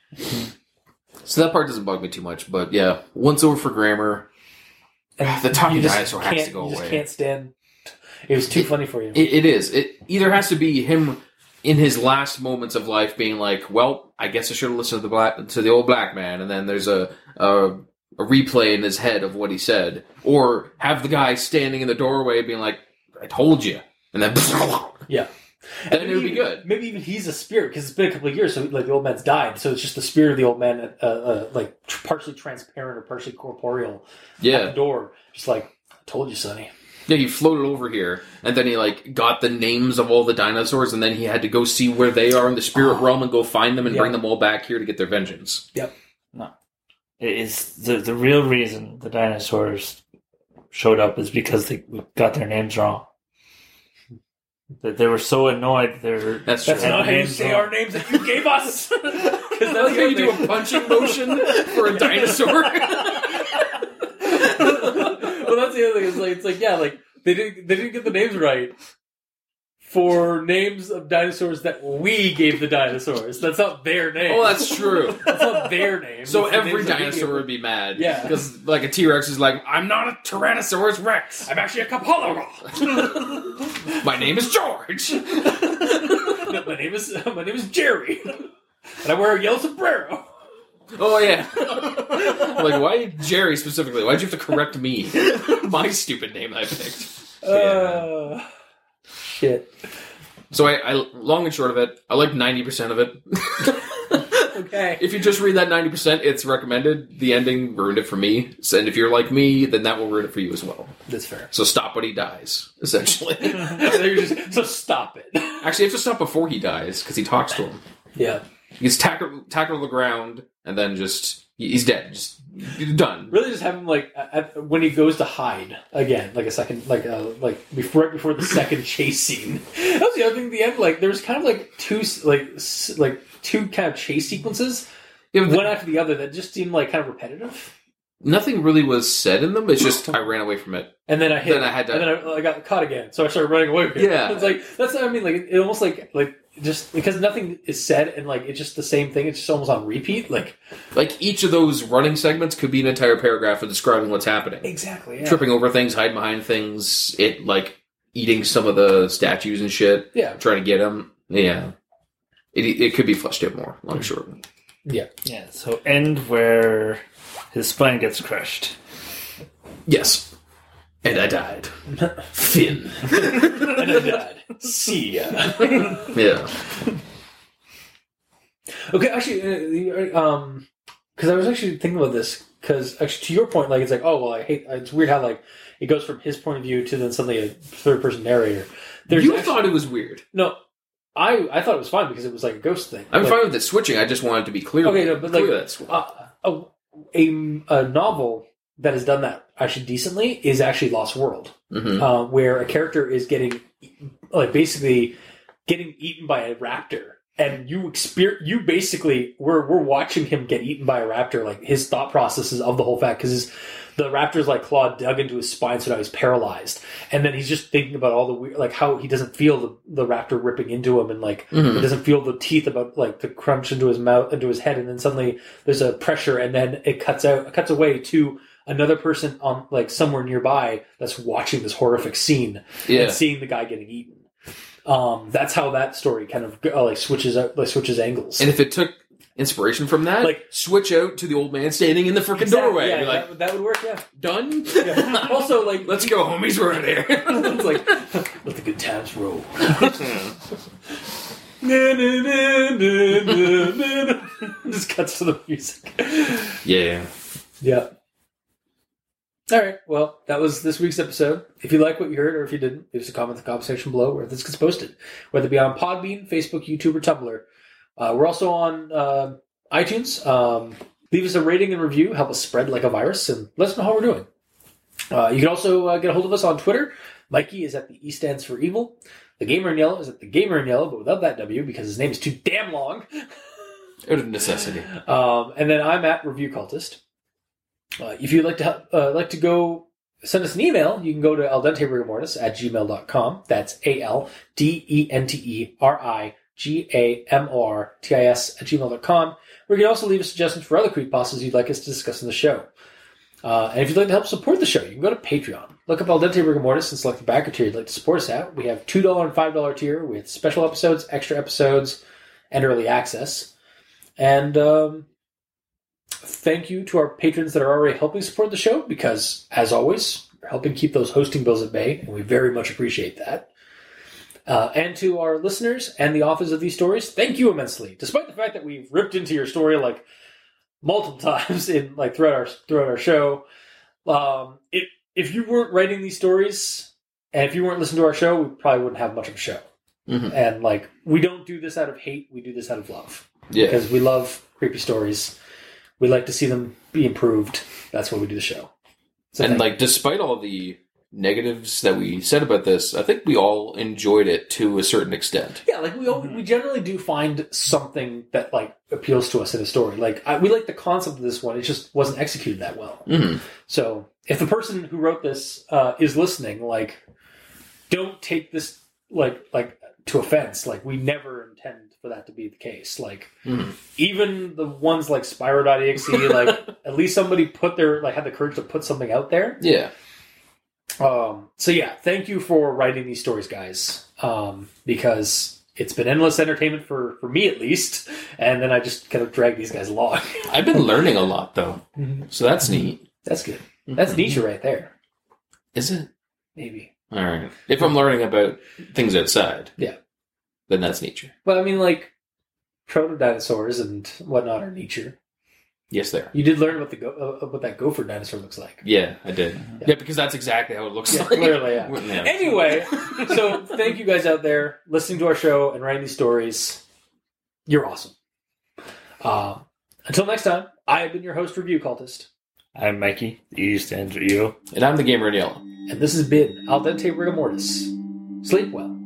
So that part doesn't bug me too much. But, yeah. Once over for grammar. And the talking dinosaur has to go away. You just can't stand... It was too funny for you. It is. It either has to be him... in his last moments of life being like, well, I guess I should have listened to the old black man, and then there's a replay in his head of what he said. Or have the guy standing in the doorway being like, I told you. And then... Yeah. Then it would be good. Maybe even he's a spirit, because it's been a couple of years, so like the old man's died, so it's just the spirit of the old man, like partially transparent or partially corporeal at the door. Just like, I told you, Sonny. Yeah, he floated over here, and then he, like, got the names of all the dinosaurs, and then he had to go see where they are in the spirit realm and go find them and bring them all back here to get their vengeance. Yep. No. It is the real reason the dinosaurs showed up is because they got their names wrong. That they were so annoyed. That's not how you say our names that you gave us! Because that's how you do a punching motion for a dinosaur. Well, that's the other thing. It's like they didn't get the names right for names of dinosaurs that we gave the dinosaurs. That's not their name. Oh, that's true. That's not their name. So every dinosaur would be mad. Yeah, because like a T-Rex is like, I'm not a Tyrannosaurus Rex. I'm actually a Capolaro. My name is George. No, my name is Jerry, and I wear a yellow sombrero. Oh, yeah. Like, why Jerry specifically? Why'd you have to correct me? My stupid name I picked. Shit. So, I long and short of it, I like 90% of it. Okay. If you just read that 90%, it's recommended. The ending ruined it for me. And if you're like me, then that will ruin it for you as well. That's fair. So stop when he dies, essentially. So stop it. Actually, you have to stop before he dies, because he talks to him. Yeah. He gets tackled to the ground, and then he's dead. Just done. Really, just have him when he goes to hide again, like a second, right before the second chase scene. That was the other thing at the end. Like there was kind of like two kind of chase sequences, one after the other, that just seemed like kind of repetitive. Nothing really was said in them. It's just I ran away from it, and then I got caught again, so I started running away from it. Yeah, it's like that's what I mean. Like it almost like just because nothing is said and like it's just the same thing. It's just almost on repeat. Like each of those running segments could be an entire paragraph of describing what's happening. Exactly. Yeah. Tripping over things, hiding behind things. It like eating some of the statues and shit. Yeah. Trying to get them. Yeah. It could be fleshed out more. Long and short. Yeah. Yeah. So end where his spine gets crushed. Yes. And I died. Finn. And I died. See ya. Yeah. Okay, actually, because I was actually thinking about this, because actually, to your point, like, it's like, oh, well, it's weird how, like, it goes from his point of view to then suddenly a third-person narrator. Thought it was weird. No, I thought it was fine because it was like a ghost thing. I'm fine with it switching. I just wanted to be clear. Okay, no, but like that a novel that has done that actually decently is actually Lost World, where a character is getting basically getting eaten by a raptor, and you basically we're watching him get eaten by a raptor, like his thought processes of the whole fact, because the raptor's like claw dug into his spine, so now he's paralyzed, and then he's just thinking about all the weird, like how he doesn't feel the raptor ripping into him, and like he doesn't feel the teeth about like the crunch into his mouth, into his head, and then suddenly there's a pressure, and then it cuts away to another person on like somewhere nearby that's watching this horrific scene and seeing the guy getting eaten. That's how that story kind of switches angles. And if it took inspiration from that, like switch out to the old man standing in the freaking doorway. Yeah, like, that would work. Yeah, done. Yeah. Also, like, let's go, homies. We're out of here. It's like let the good times roll. Just cuts to the music. Yeah. Yeah. All right. Well, that was this week's episode. If you like what you heard, or if you didn't, leave us a comment in the comment section below where this gets posted, whether it be on Podbean, Facebook, YouTube, or Tumblr. We're also on iTunes. Leave us a rating and review. Help us spread like a virus, and let us know how we're doing. You can also get a hold of us on Twitter. Mikey is at the E stands for evil. The Gamer in Yellow is at the Gamer in Yellow, but without that W because his name is too damn long. Out of necessity. And then I'm at Review Cultist. If you'd like to go send us an email, you can go to aldenterigamortis@gmail.com. That's ALDENTERIGAMORTIS@gmail.com. Where you can also leave us suggestions for other creepypastas you'd like us to discuss in the show. And if you'd like to help support the show, you can go to Patreon. Look up Al Dente Rigor Mortis and select the backer tier you'd like to support us at. We have $2 and $5 tier with special episodes, extra episodes, and early access. And thank you to our patrons that are already helping support the show because, as always, you're helping keep those hosting bills at bay, and we very much appreciate that. And to our listeners and the authors of these stories, thank you immensely. Despite the fact that we've ripped into your story like multiple times in like throughout our show, if you weren't writing these stories and if you weren't listening to our show, we probably wouldn't have much of a show. Mm-hmm. And like we don't do this out of hate; we do this out of love. Yeah, because we love creepy stories. We like to see them be improved. That's why we do the show. So and like, despite all the negatives that we said about this, I think we all enjoyed it to a certain extent. Yeah, like we generally do find something that like appeals to us in a story. Like we like the concept of this one; it just wasn't executed that well. Mm-hmm. So if the person who wrote this is listening, like, don't take this like to offense. Like we never intend for that to be the case. Like even the ones like Spyro.exe, like at least somebody had the courage to put something out there. Yeah. So yeah, thank you for writing these stories, guys. Because it's been endless entertainment for me at least, and then I just kind of drag these guys along. I've been learning a lot though, so that's neat. That's good. That's Nietzsche right there. Is it? Maybe. All right. If I'm learning about things outside, yeah, then that's Nietzsche. But I mean, like proto-dinosaurs and whatnot are Nietzsche. Yes, there. You did learn what that gopher dinosaur looks like. Yeah, I did. Yeah, because that's exactly how it looks like. Clearly, yeah. Anyway, so thank you guys out there listening to our show and writing these stories. You're awesome. Until next time, I have been your host, Review Cultist. I'm Mikey. The E stands for you. And I'm the Gamer in Yellow. And this has been Al Dente Rigor Mortis. Sleep well.